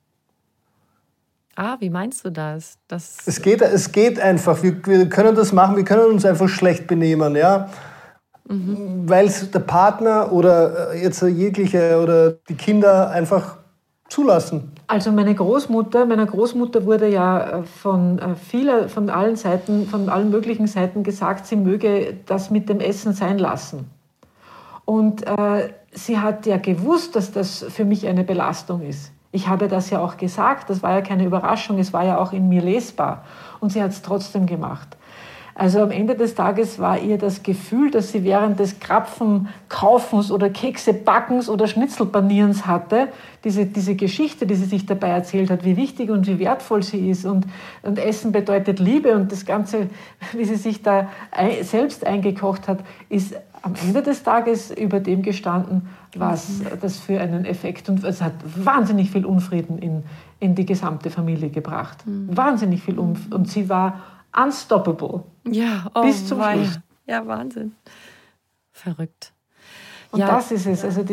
S4: Wie meinst du das?
S7: Es geht einfach. Wir können das machen, wir können uns einfach schlecht benehmen, ja. Weil es der Partner oder jetzt jegliche oder die Kinder einfach zulassen.
S6: Also meiner Großmutter wurde ja von allen Seiten, von allen möglichen Seiten gesagt, sie möge das mit dem Essen sein lassen. Und sie hat ja gewusst, dass das für mich eine Belastung ist. Ich habe das ja auch gesagt, das war ja keine Überraschung, es war ja auch in mir lesbar. Und sie hat es trotzdem gemacht. Also am Ende des Tages war ihr das Gefühl, dass sie während des Krapfen Kaufens oder Kekse Backens oder Schnitzelpanierens hatte, diese Geschichte, die sie sich dabei erzählt hat, wie wichtig und wie wertvoll sie ist. Und Essen bedeutet Liebe und das Ganze, wie sie sich da selbst eingekocht hat, ist am Ende des Tages über dem gestanden, was das für einen Effekt, und es hat wahnsinnig viel Unfrieden in die gesamte Familie gebracht. Wahnsinnig viel Unfrieden. Und sie war unstoppable.
S4: Ja,
S6: bis zum Schluss.
S4: Ja, Wahnsinn. Verrückt.
S6: Und das ist es, also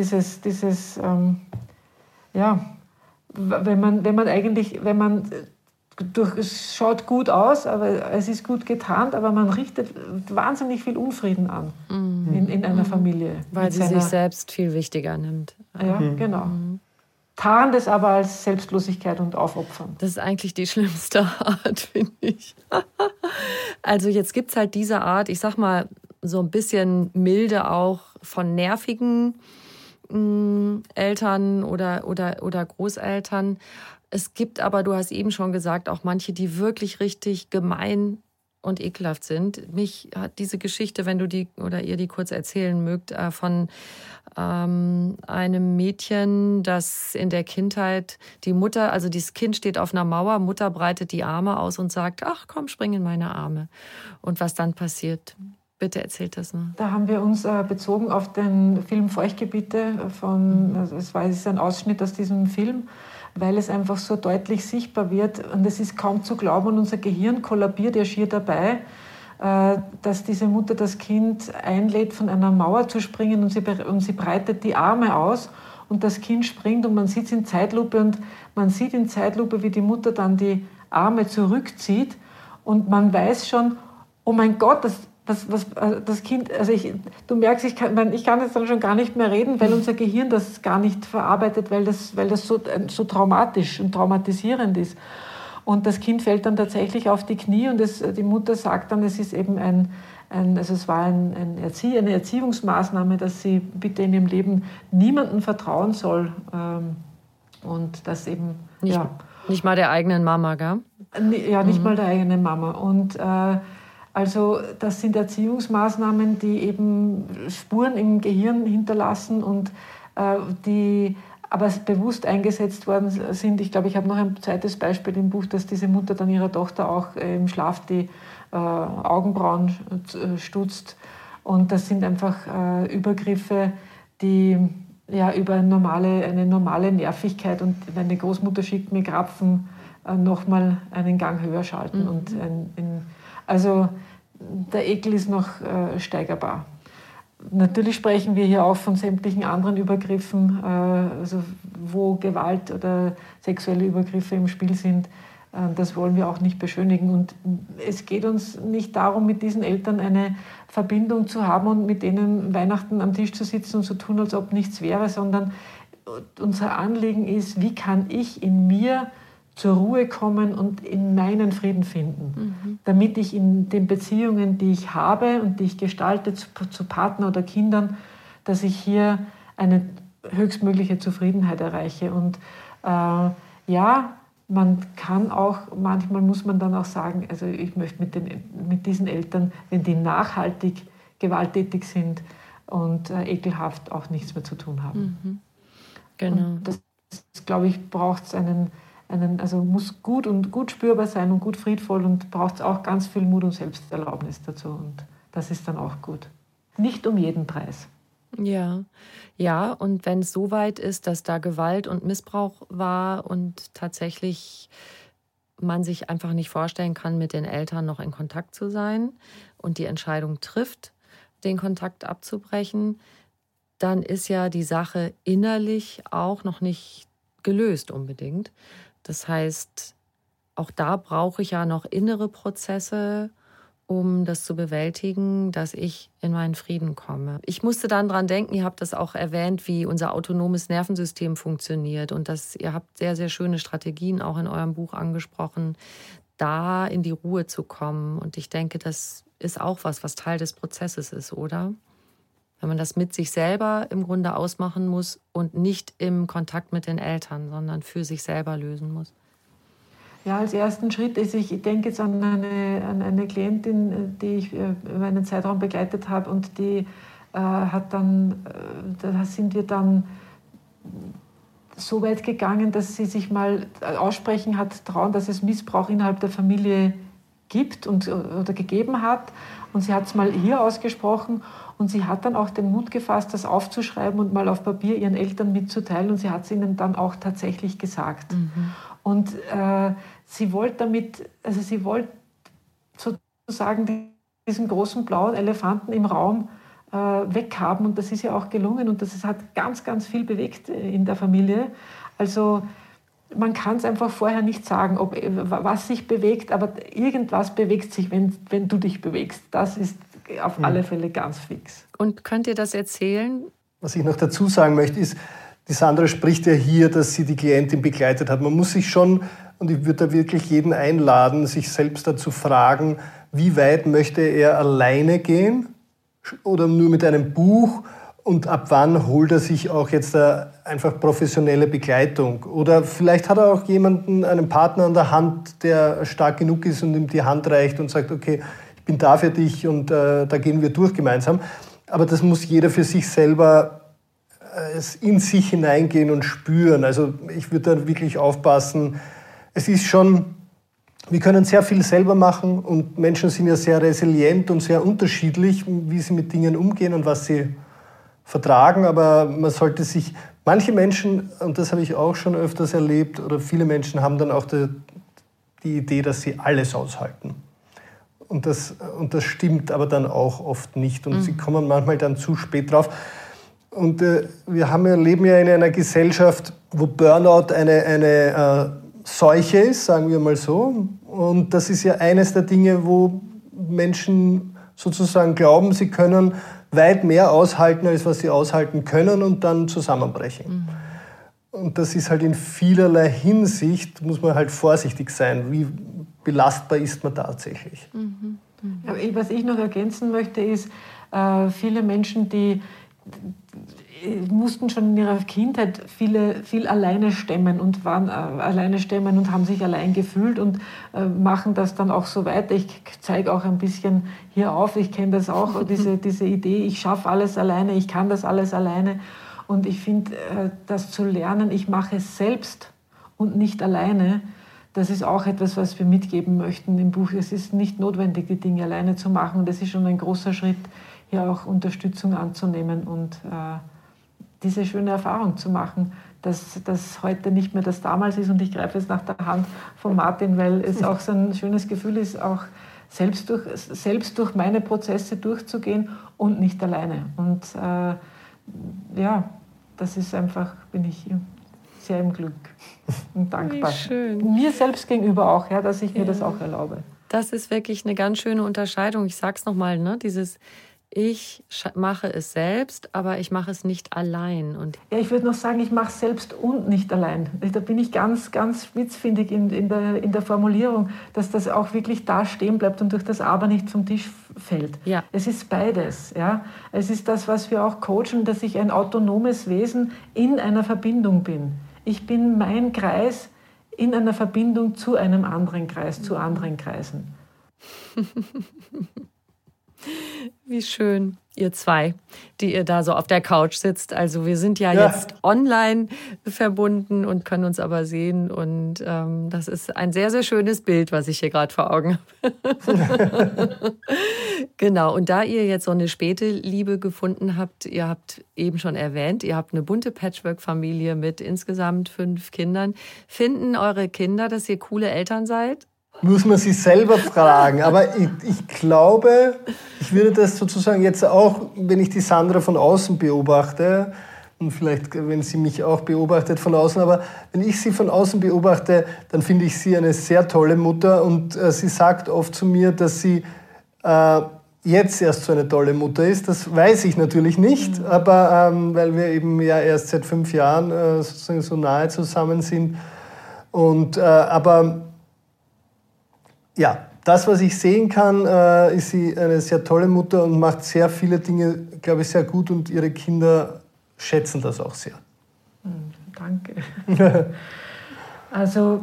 S6: wenn man es schaut gut aus, aber es ist gut getarnt, aber man richtet wahnsinnig viel Unfrieden an in einer Familie.
S4: Weil sie sich selbst viel wichtiger nimmt.
S6: Ja, genau. Tarnt es aber als Selbstlosigkeit und Aufopfern.
S4: Das ist eigentlich die schlimmste Art, finde ich. Also jetzt gibt es halt diese Art, ich sag mal, so ein bisschen milde auch von nervigen Eltern oder Großeltern. Es gibt aber, du hast eben schon gesagt, auch manche, die wirklich richtig gemein und ekelhaft sind. Mich hat diese Geschichte, wenn du ihr die kurz erzählen mögt, von einem Mädchen, das in der Kindheit die Mutter, also dieses Kind steht auf einer Mauer, Mutter breitet die Arme aus und sagt, ach komm, spring in meine Arme. Und was dann passiert? Bitte erzählt das noch.
S6: Da haben wir uns bezogen auf den Film Feuchtgebiete es ist ein Ausschnitt aus diesem Film, weil es einfach so deutlich sichtbar wird und es ist kaum zu glauben und unser Gehirn kollabiert ja schier dabei, dass diese Mutter das Kind einlädt, von einer Mauer zu springen und sie breitet die Arme aus und das Kind springt und man sieht es in Zeitlupe und man sieht in Zeitlupe, wie die Mutter dann die Arme zurückzieht und man weiß schon, oh mein Gott, das Kind, also du merkst, ich kann jetzt dann schon gar nicht mehr reden, weil unser Gehirn das gar nicht verarbeitet, weil das so traumatisch und traumatisierend ist. Und das Kind fällt dann tatsächlich auf die Knie und die Mutter sagt dann, es ist eben es war eine Erziehungsmaßnahme, dass sie bitte in ihrem Leben niemandem vertrauen soll und das eben
S4: nicht mal der eigenen Mama, gell?
S6: Ja, nicht mal der eigenen Mama. Und also das sind Erziehungsmaßnahmen, die eben Spuren im Gehirn hinterlassen und die aber bewusst eingesetzt worden sind. Ich glaube, ich habe noch ein zweites Beispiel im Buch, dass diese Mutter dann ihrer Tochter auch im Schlaf die Augenbrauen stutzt. Und das sind einfach Übergriffe, die über eine normale Nervigkeit und meine Großmutter schickt mir Krapfen nochmal einen Gang höher schalten. Und also der Ekel ist noch steigerbar. Natürlich sprechen wir hier auch von sämtlichen anderen Übergriffen, also wo Gewalt oder sexuelle Übergriffe im Spiel sind. Das wollen wir auch nicht beschönigen. Und es geht uns nicht darum, mit diesen Eltern eine Verbindung zu haben und mit denen Weihnachten am Tisch zu sitzen und zu tun, als ob nichts wäre, sondern unser Anliegen ist, wie kann ich in mir zur Ruhe kommen und in meinen Frieden finden, damit ich in den Beziehungen, die ich habe und die ich gestalte zu Partner oder Kindern, dass ich hier eine höchstmögliche Zufriedenheit erreiche. Und man kann auch, manchmal muss man dann auch sagen, also ich möchte mit diesen Eltern, wenn die nachhaltig gewalttätig sind und ekelhaft, auch nichts mehr zu tun haben.
S4: Genau.
S6: Und das, glaube ich, braucht es also muss gut spürbar sein und gut friedvoll und braucht es auch ganz viel Mut und Selbsterlaubnis dazu. Und das ist dann auch gut. Nicht um jeden Preis.
S4: Ja, und wenn es so weit ist, dass da Gewalt und Missbrauch war und tatsächlich man sich einfach nicht vorstellen kann, mit den Eltern noch in Kontakt zu sein und die Entscheidung trifft, den Kontakt abzubrechen, dann ist ja die Sache innerlich auch noch nicht gelöst unbedingt. Das heißt, auch da brauche ich ja noch innere Prozesse, um das zu bewältigen, dass ich in meinen Frieden komme. Ich musste dann dran denken, ihr habt das auch erwähnt, wie unser autonomes Nervensystem funktioniert und ihr habt sehr, sehr schöne Strategien auch in eurem Buch angesprochen, da in die Ruhe zu kommen. Und ich denke, das ist auch was Teil des Prozesses ist, oder? Wenn man das mit sich selber im Grunde ausmachen muss und nicht im Kontakt mit den Eltern, sondern für sich selber lösen muss.
S6: Ja, als ersten Schritt ist, ich denke jetzt an eine Klientin, die ich über einen Zeitraum begleitet habe und die da sind wir dann so weit gegangen, dass sie sich mal aussprechen hat trauen, dass es Missbrauch innerhalb der Familie gibt oder gegeben hat. Und sie hat es mal hier ausgesprochen und sie hat dann auch den Mut gefasst, das aufzuschreiben und mal auf Papier ihren Eltern mitzuteilen und sie hat es ihnen dann auch tatsächlich gesagt. Und sie wollte sozusagen diesen großen blauen Elefanten im Raum weghaben und das ist ja auch gelungen und das hat ganz, ganz viel bewegt in der Familie. Also man kann es einfach vorher nicht sagen, was sich bewegt, aber irgendwas bewegt sich, wenn du dich bewegst. Das ist auf alle Fälle ganz fix.
S4: Und könnt ihr das erzählen?
S7: Was ich noch dazu sagen möchte, ist, die Sandra spricht ja hier, dass sie die Klientin begleitet hat. Man muss sich schon, und ich würde da wirklich jeden einladen, sich selbst dazu fragen, wie weit möchte er alleine gehen oder nur mit einem Buch und ab wann holt er sich auch jetzt einfach professionelle Begleitung. Oder vielleicht hat er auch jemanden, einen Partner an der Hand, der stark genug ist und ihm die Hand reicht und sagt, okay, ich bin da für dich und da gehen wir durch gemeinsam. Aber das muss jeder für sich selber in sich hineingehen und spüren. Also ich würde da wirklich aufpassen. Es ist schon, wir können sehr viel selber machen und Menschen sind ja sehr resilient und sehr unterschiedlich, wie sie mit Dingen umgehen und was sie vertragen. Aber man sollte sich, manche Menschen, und das habe ich auch schon öfters erlebt, oder viele Menschen haben dann auch die Idee, dass sie alles aushalten. Und das stimmt aber dann auch oft nicht. Und sie kommen manchmal dann zu spät drauf. Und wir leben ja in einer Gesellschaft, wo Burnout eine Seuche ist, sagen wir mal so. Und das ist ja eines der Dinge, wo Menschen sozusagen glauben, sie können weit mehr aushalten, als was sie aushalten können und dann zusammenbrechen. Und das ist halt in vielerlei Hinsicht, muss man halt vorsichtig sein, wie belastbar ist man tatsächlich.
S6: Aber was ich noch ergänzen möchte, ist, viele Menschen, die mussten schon in ihrer Kindheit viel alleine stemmen und waren alleine stemmen und haben sich allein gefühlt und machen das dann auch so weiter. Ich zeige auch ein bisschen hier auf, ich kenne das auch, diese Idee, ich schaffe alles alleine, ich kann das alles alleine. Und ich finde, das zu lernen, ich mache es selbst und nicht alleine, das ist auch etwas, was wir mitgeben möchten im Buch. Es ist nicht notwendig, die Dinge alleine zu machen und das ist schon ein großer Schritt, hier auch Unterstützung anzunehmen und diese schöne Erfahrung zu machen, dass das heute nicht mehr das damals ist. Und ich greife jetzt nach der Hand von Martin, weil es auch so ein schönes Gefühl ist, auch selbst durch meine Prozesse durchzugehen und nicht alleine. Und das ist einfach, bin ich sehr im Glück und dankbar.
S4: Wie schön.
S6: Mir selbst gegenüber auch, dass ich mir das auch erlaube.
S4: Das ist wirklich eine ganz schöne Unterscheidung. Ich sage es nochmal, ne? ich mache es selbst, aber ich mache es nicht allein. Und
S6: ja, ich würde noch sagen, ich mache es selbst und nicht allein. Da bin ich ganz, ganz spitzfindig in der Formulierung, dass das auch wirklich da stehen bleibt und durch das Aber nicht vom Tisch fällt.
S4: Ja.
S6: Es ist beides. Ja? Es ist das, was wir auch coachen, dass ich ein autonomes Wesen in einer Verbindung bin. Ich bin mein Kreis in einer Verbindung zu einem anderen Kreis, zu anderen Kreisen.
S4: Wie schön, ihr zwei, die ihr da so auf der Couch sitzt. Also wir sind ja jetzt online verbunden und können uns aber sehen. Und das ist ein sehr, sehr schönes Bild, was ich hier gerade vor Augen habe. Genau, und da ihr jetzt so eine späte Liebe gefunden habt, ihr habt eben schon erwähnt, ihr habt eine bunte Patchwork-Familie mit insgesamt 5 Kindern. Finden eure Kinder, dass ihr coole Eltern seid?
S7: Muss man sich selber fragen. Aber ich glaube, ich würde das sozusagen jetzt auch, wenn ich die Sandra von außen beobachte, und vielleicht, wenn sie mich auch beobachtet von außen, aber wenn ich sie von außen beobachte, dann finde ich sie eine sehr tolle Mutter. Und sie sagt oft zu mir, dass sie jetzt erst so eine tolle Mutter ist. Das weiß ich natürlich nicht, aber weil wir eben ja erst seit 5 Jahren sozusagen so nahe zusammen sind. Und aber ja, das, was ich sehen kann, ist sie eine sehr tolle Mutter und macht sehr viele Dinge, glaube ich, sehr gut und ihre Kinder schätzen das auch sehr.
S6: Danke. Also,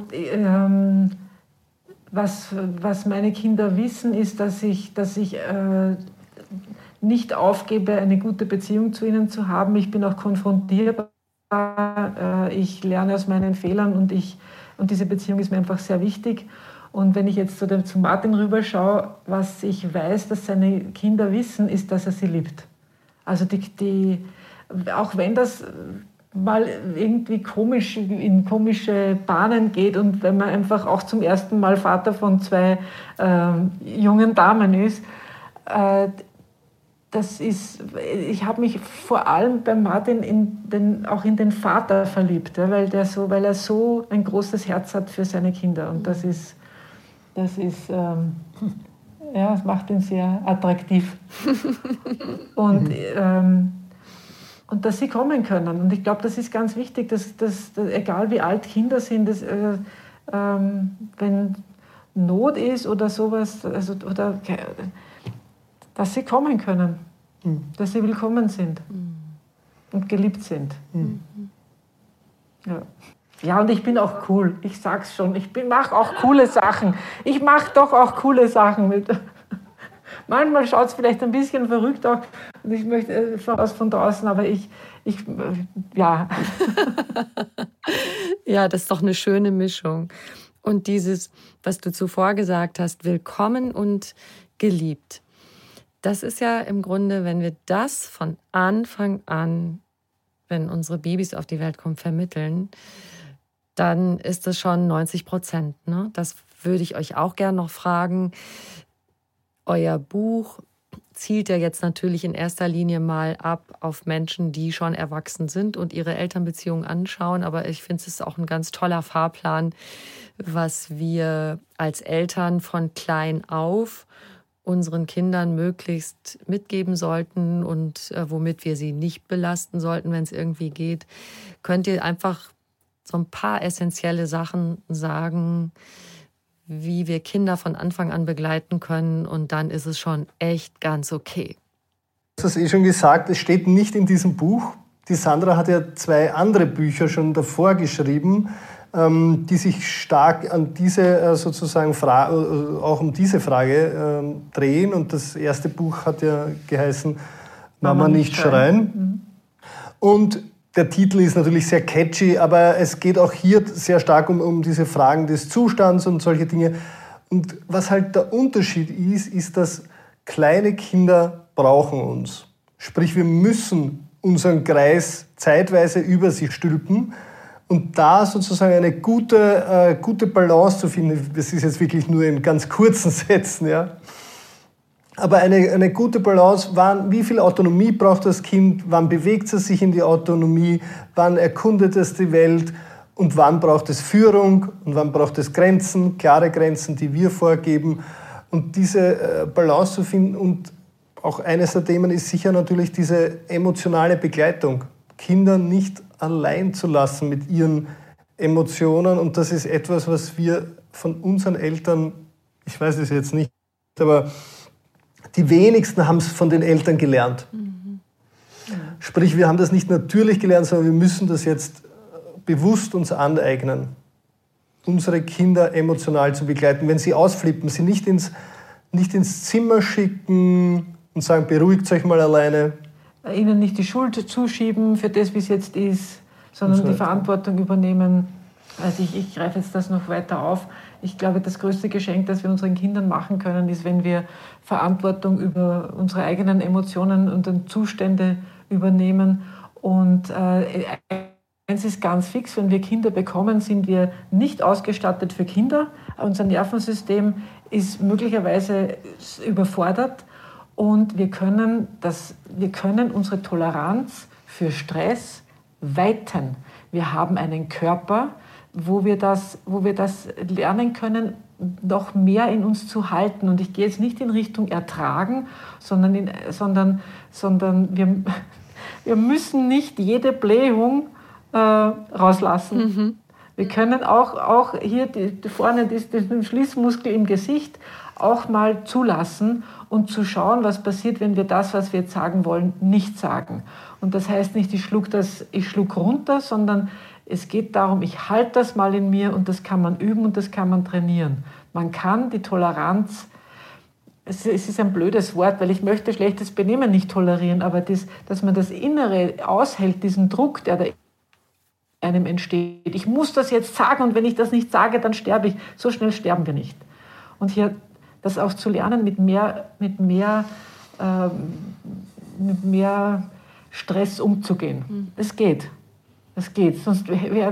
S6: was meine Kinder wissen, ist, dass ich nicht aufgebe, eine gute Beziehung zu ihnen zu haben. Ich bin auch konfrontierbar. Ich lerne aus meinen Fehlern und diese Beziehung ist mir einfach sehr wichtig. Und wenn ich jetzt zu Martin rüberschaue, was ich weiß, dass seine Kinder wissen, ist, dass er sie liebt. Also auch wenn das mal irgendwie in komische Bahnen geht und wenn man einfach auch zum ersten Mal Vater von 2 jungen Damen ist, ich habe mich vor allem bei Martin auch in den Vater verliebt, ja, weil er so ein großes Herz hat für seine Kinder und das macht ihn sehr attraktiv. Und dass sie kommen können. Und ich glaube, das ist ganz wichtig, dass egal wie alt Kinder sind, wenn Not ist oder sowas, dass sie kommen können, dass sie willkommen sind und geliebt sind. Ja. Ja, und ich bin auch cool. Ich sag's schon. Ich mache auch coole Sachen. Ich mache doch auch coole Sachen mit. Manchmal schaut es vielleicht ein bisschen verrückt aus. Und ich möchte von draußen, aber ja.
S4: Ja, das ist doch eine schöne Mischung. Und dieses, was du zuvor gesagt hast, willkommen und geliebt. Das ist ja im Grunde, wenn wir das von Anfang an, wenn unsere Babys auf die Welt kommen, vermitteln, dann ist das schon 90%. Ne? Das würde ich euch auch gerne noch fragen. Euer Buch zielt ja jetzt natürlich in erster Linie mal ab auf Menschen, die schon erwachsen sind und ihre Elternbeziehungen anschauen. Aber ich finde, es ist auch ein ganz toller Fahrplan, was wir als Eltern von klein auf unseren Kindern möglichst mitgeben sollten und womit wir sie nicht belasten sollten, wenn es irgendwie geht. Könnt ihr einfach so ein paar essentielle Sachen sagen, wie wir Kinder von Anfang an begleiten können und dann ist es schon echt ganz okay.
S7: Du hast es schon gesagt, es steht nicht in diesem Buch. Die Sandra hat ja 2 andere Bücher schon davor geschrieben, die sich stark an diese sozusagen auch um diese Frage drehen. Und das erste Buch hat ja geheißen Mama nicht schreien. Und der Titel ist natürlich sehr catchy, aber es geht auch hier sehr stark um diese Fragen des Zustands und solche Dinge. Und was halt der Unterschied ist, dass kleine Kinder brauchen uns. Sprich, wir müssen unseren Kreis zeitweise über sie stülpen und da sozusagen eine gute Balance zu finden. Das ist jetzt wirklich nur in ganz kurzen Sätzen, ja. Aber eine gute Balance, wie viel Autonomie braucht das Kind, wann bewegt es sich in die Autonomie, wann erkundet es die Welt und wann braucht es Führung und wann braucht es Grenzen, klare Grenzen, die wir vorgeben. Und diese Balance zu finden und auch eines der Themen ist sicher natürlich diese emotionale Begleitung. Kinder nicht allein zu lassen mit ihren Emotionen. Und das ist etwas, was wir von unseren Eltern, ich weiß es jetzt nicht, aber die wenigsten haben es von den Eltern gelernt. Sprich, wir haben das nicht natürlich gelernt, sondern wir müssen das jetzt bewusst uns aneignen, unsere Kinder emotional zu begleiten. Wenn sie ausflippen, sie nicht ins Zimmer schicken und sagen, beruhigt euch mal alleine.
S6: Ihnen nicht die Schuld zuschieben für das, wie es jetzt ist, sondern die Verantwortung übernehmen. Also ich greife jetzt das noch weiter auf. Ich glaube, das größte Geschenk, das wir unseren Kindern machen können, ist, wenn wir Verantwortung über unsere eigenen Emotionen und den Zustände übernehmen. Und eins ist ganz fix, wenn wir Kinder bekommen, sind wir nicht ausgestattet für Kinder. Unser Nervensystem ist möglicherweise überfordert und wir können unsere Toleranz für Stress weiten. Wir haben einen Körper, wo wir das lernen können, noch mehr in uns zu halten. Und ich gehe jetzt nicht in Richtung Ertragen, sondern wir müssen nicht jede Blähung rauslassen. Wir können auch hier vorne den Schließmuskel im Gesicht auch mal zulassen und zu schauen, was passiert, wenn wir das, was wir jetzt sagen wollen, nicht sagen. Und das heißt nicht, ich schluck runter, sondern es geht darum, ich halte das mal in mir und das kann man üben und das kann man trainieren. Man kann die Toleranz, es ist ein blödes Wort, weil ich möchte schlechtes Benehmen nicht tolerieren, aber dass man das Innere aushält, diesen Druck, der da einem entsteht. Ich muss das jetzt sagen und wenn ich das nicht sage, dann sterbe ich. So schnell sterben wir nicht. Und hier das auch zu lernen, mit mehr Stress umzugehen. Es geht. Sonst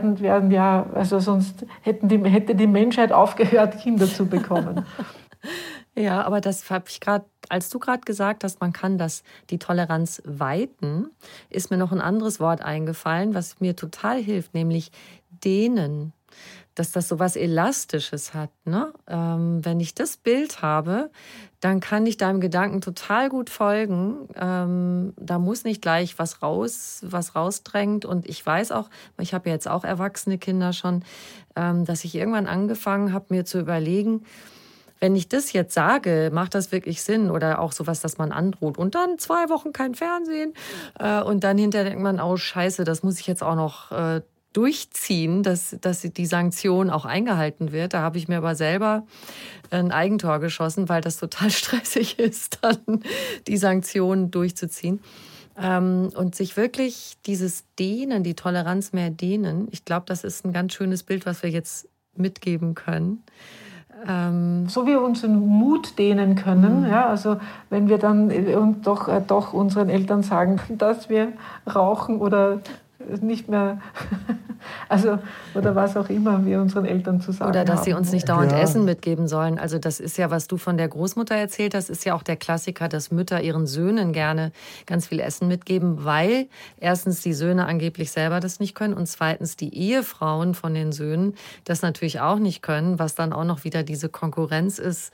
S6: hätte die Menschheit aufgehört, Kinder zu bekommen.
S4: Ja, aber das habe ich gerade, als du gerade gesagt hast, man kann die Toleranz weiten, ist mir noch ein anderes Wort eingefallen, was mir total hilft, nämlich dehnen. Dass das so was Elastisches hat. Ne? Wenn ich das Bild habe, dann kann ich deinem Gedanken total gut folgen. Da muss nicht gleich was rausdrängt. Und ich weiß auch, ich habe ja jetzt auch erwachsene Kinder schon, dass ich irgendwann angefangen habe, mir zu überlegen, wenn ich das jetzt sage, macht das wirklich Sinn? Oder auch sowas, dass man androht. Und dann 2 Wochen kein Fernsehen. Und dann hinterher denkt man, oh Scheiße, das muss ich jetzt auch noch durchziehen, dass die Sanktion auch eingehalten wird. Da habe ich mir aber selber ein Eigentor geschossen, weil das total stressig ist, dann die Sanktionen durchzuziehen. Und sich wirklich dieses Dehnen, die Toleranz mehr dehnen, ich glaube, das ist ein ganz schönes Bild, was wir jetzt mitgeben können.
S6: So wie wir unseren Mut dehnen können, ja, also wenn wir dann doch unseren Eltern sagen, dass wir rauchen oder nicht mehr, also oder was auch immer wir unseren Eltern zu sagen haben.
S4: Oder dass sie uns nicht dauernd Essen mitgeben sollen. Also das ist ja, was du von der Großmutter erzählt hast, ist ja auch der Klassiker, dass Mütter ihren Söhnen gerne ganz viel Essen mitgeben, weil erstens die Söhne angeblich selber das nicht können und zweitens die Ehefrauen von den Söhnen das natürlich auch nicht können, was dann auch noch wieder diese Konkurrenz ist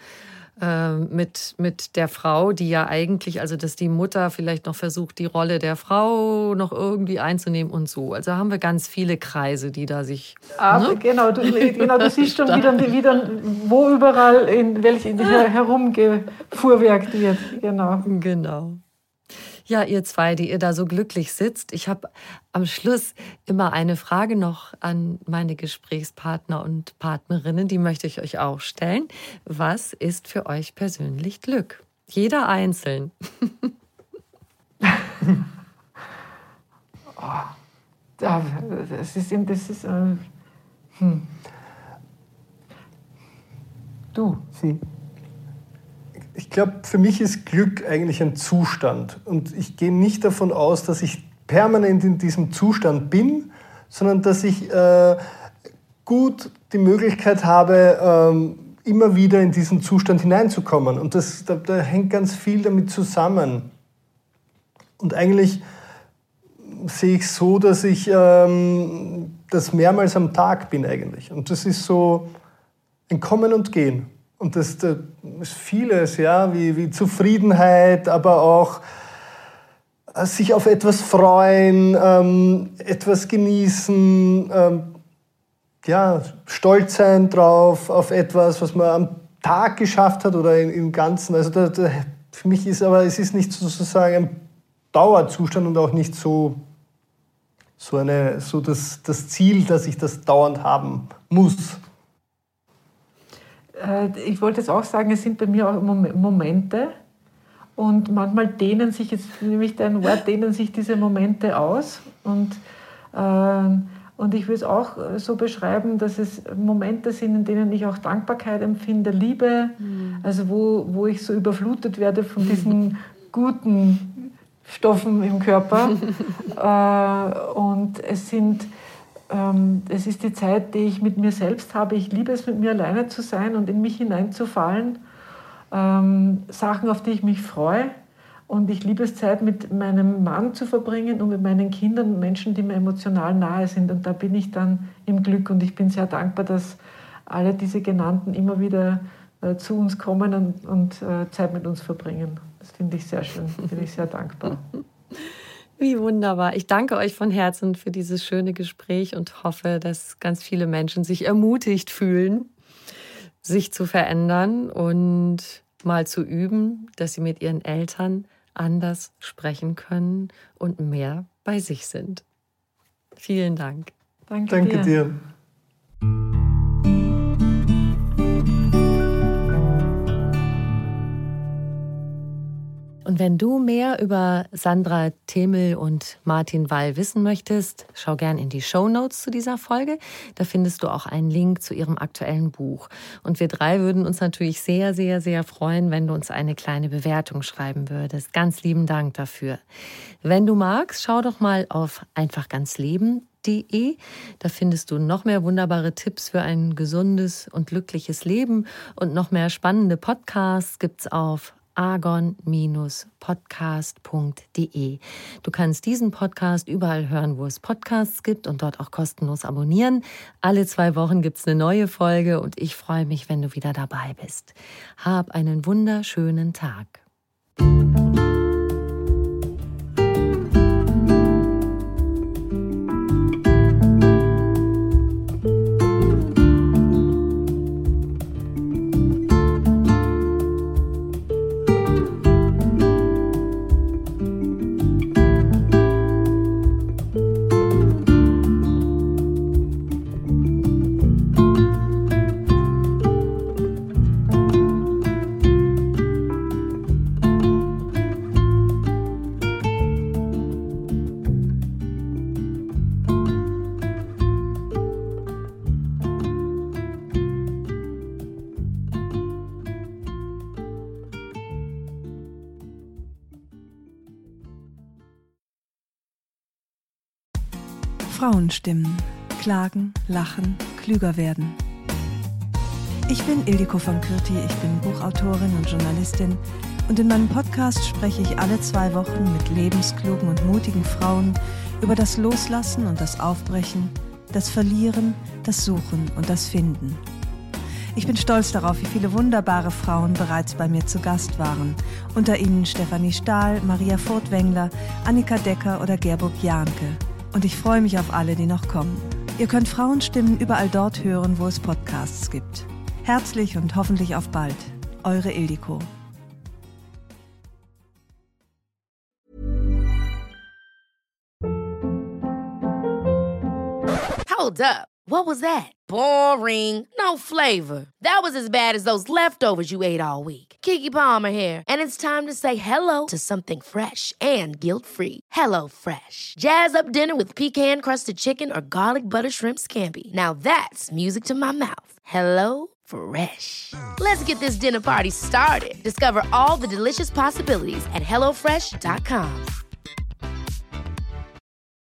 S4: mit der Frau, die ja eigentlich, also dass die Mutter vielleicht noch versucht, die Rolle der Frau noch irgendwie einzunehmen und so. Also haben wir ganz viele Kreise, die da sich...
S6: Genau, du siehst schon wieder, wo überall herumgefuhrwerkt wird.
S4: Genau. Ja, ihr zwei, die ihr da so glücklich sitzt. Ich habe am Schluss immer eine Frage noch an meine Gesprächspartner und Partnerinnen. Die möchte ich euch auch stellen. Was ist für euch persönlich Glück? Jeder einzeln.
S6: Du.
S7: Ich glaube, für mich ist Glück eigentlich ein Zustand. Und ich gehe nicht davon aus, dass ich permanent in diesem Zustand bin, sondern dass ich gut die Möglichkeit habe, immer wieder in diesen Zustand hineinzukommen. Und da hängt ganz viel damit zusammen. Und eigentlich sehe ich so, dass ich das mehrmals am Tag bin eigentlich. Und das ist so ein Kommen und Gehen. Und das ist vieles, ja, wie Zufriedenheit, aber auch sich auf etwas freuen, etwas genießen, stolz sein drauf, auf etwas, was man am Tag geschafft hat oder im Ganzen. Also für mich ist aber, es ist nicht sozusagen ein Dauerzustand und auch nicht so das Ziel, dass ich das dauernd haben muss.
S6: Ich wollte jetzt auch sagen, es sind bei mir auch Momente und manchmal dehnen sich, jetzt nehme ich dein Wort, dehnen sich diese Momente aus und ich würde es auch so beschreiben, dass es Momente sind, in denen ich auch Dankbarkeit empfinde, Liebe, also wo ich so überflutet werde von diesen guten Stoffen im Körper. Und es ist die Zeit, die ich mit mir selbst habe. Ich liebe es, mit mir alleine zu sein und in mich hineinzufallen. Sachen, auf die ich mich freue. Und ich liebe es, Zeit mit meinem Mann zu verbringen und mit meinen Kindern und Menschen, die mir emotional nahe sind. Und da bin ich dann im Glück. Und ich bin sehr dankbar, dass alle diese Genannten immer wieder zu uns kommen und Zeit mit uns verbringen. Das finde ich sehr schön, bin ich sehr dankbar.
S4: Wie wunderbar. Ich danke euch von Herzen für dieses schöne Gespräch und hoffe, dass ganz viele Menschen sich ermutigt fühlen, sich zu verändern und mal zu üben, dass sie mit ihren Eltern anders sprechen können und mehr bei sich sind. Vielen Dank.
S7: Danke dir.
S4: Und wenn du mehr über Sandra Themel und Martin Wall wissen möchtest, schau gern in die Shownotes zu dieser Folge. Da findest du auch einen Link zu ihrem aktuellen Buch. Und wir 3 würden uns natürlich sehr, sehr, sehr freuen, wenn du uns eine kleine Bewertung schreiben würdest. Ganz lieben Dank dafür. Wenn du magst, schau doch mal auf einfachganzleben.de. Da findest du noch mehr wunderbare Tipps für ein gesundes und glückliches Leben und noch mehr spannende Podcasts gibt's auf argon-podcast.de. Du kannst diesen Podcast überall hören, wo es Podcasts gibt und dort auch kostenlos abonnieren. Alle 2 Wochen gibt's eine neue Folge und ich freue mich, wenn du wieder dabei bist. Hab einen wunderschönen Tag.
S8: Frauenstimmen. Klagen, lachen, klüger werden. Ich bin Ildiko von Kürti, ich bin Buchautorin und Journalistin und in meinem Podcast spreche ich alle 2 Wochen mit lebensklugen und mutigen Frauen über das Loslassen und das Aufbrechen, das Verlieren, das Suchen und das Finden. Ich bin stolz darauf, wie viele wunderbare Frauen bereits bei mir zu Gast waren. Unter ihnen Stefanie Stahl, Maria Furtwängler, Annika Decker oder Gerburg Jahnke. Und ich freue mich auf alle, die noch kommen. Ihr könnt Frauenstimmen überall dort hören, wo es Podcasts gibt. Herzlich und hoffentlich auf bald. Eure Ildiko.
S9: Hold up. What was that? Boring. No flavor. That was as bad as those leftovers you ate all week. Keke Palmer here. And it's time to say hello to something fresh and guilt-free. Hello Fresh. Jazz up dinner with pecan-crusted chicken or garlic butter shrimp scampi. Now that's music to my mouth. Hello Fresh. Let's get this dinner party started. Discover all the delicious possibilities at HelloFresh.com.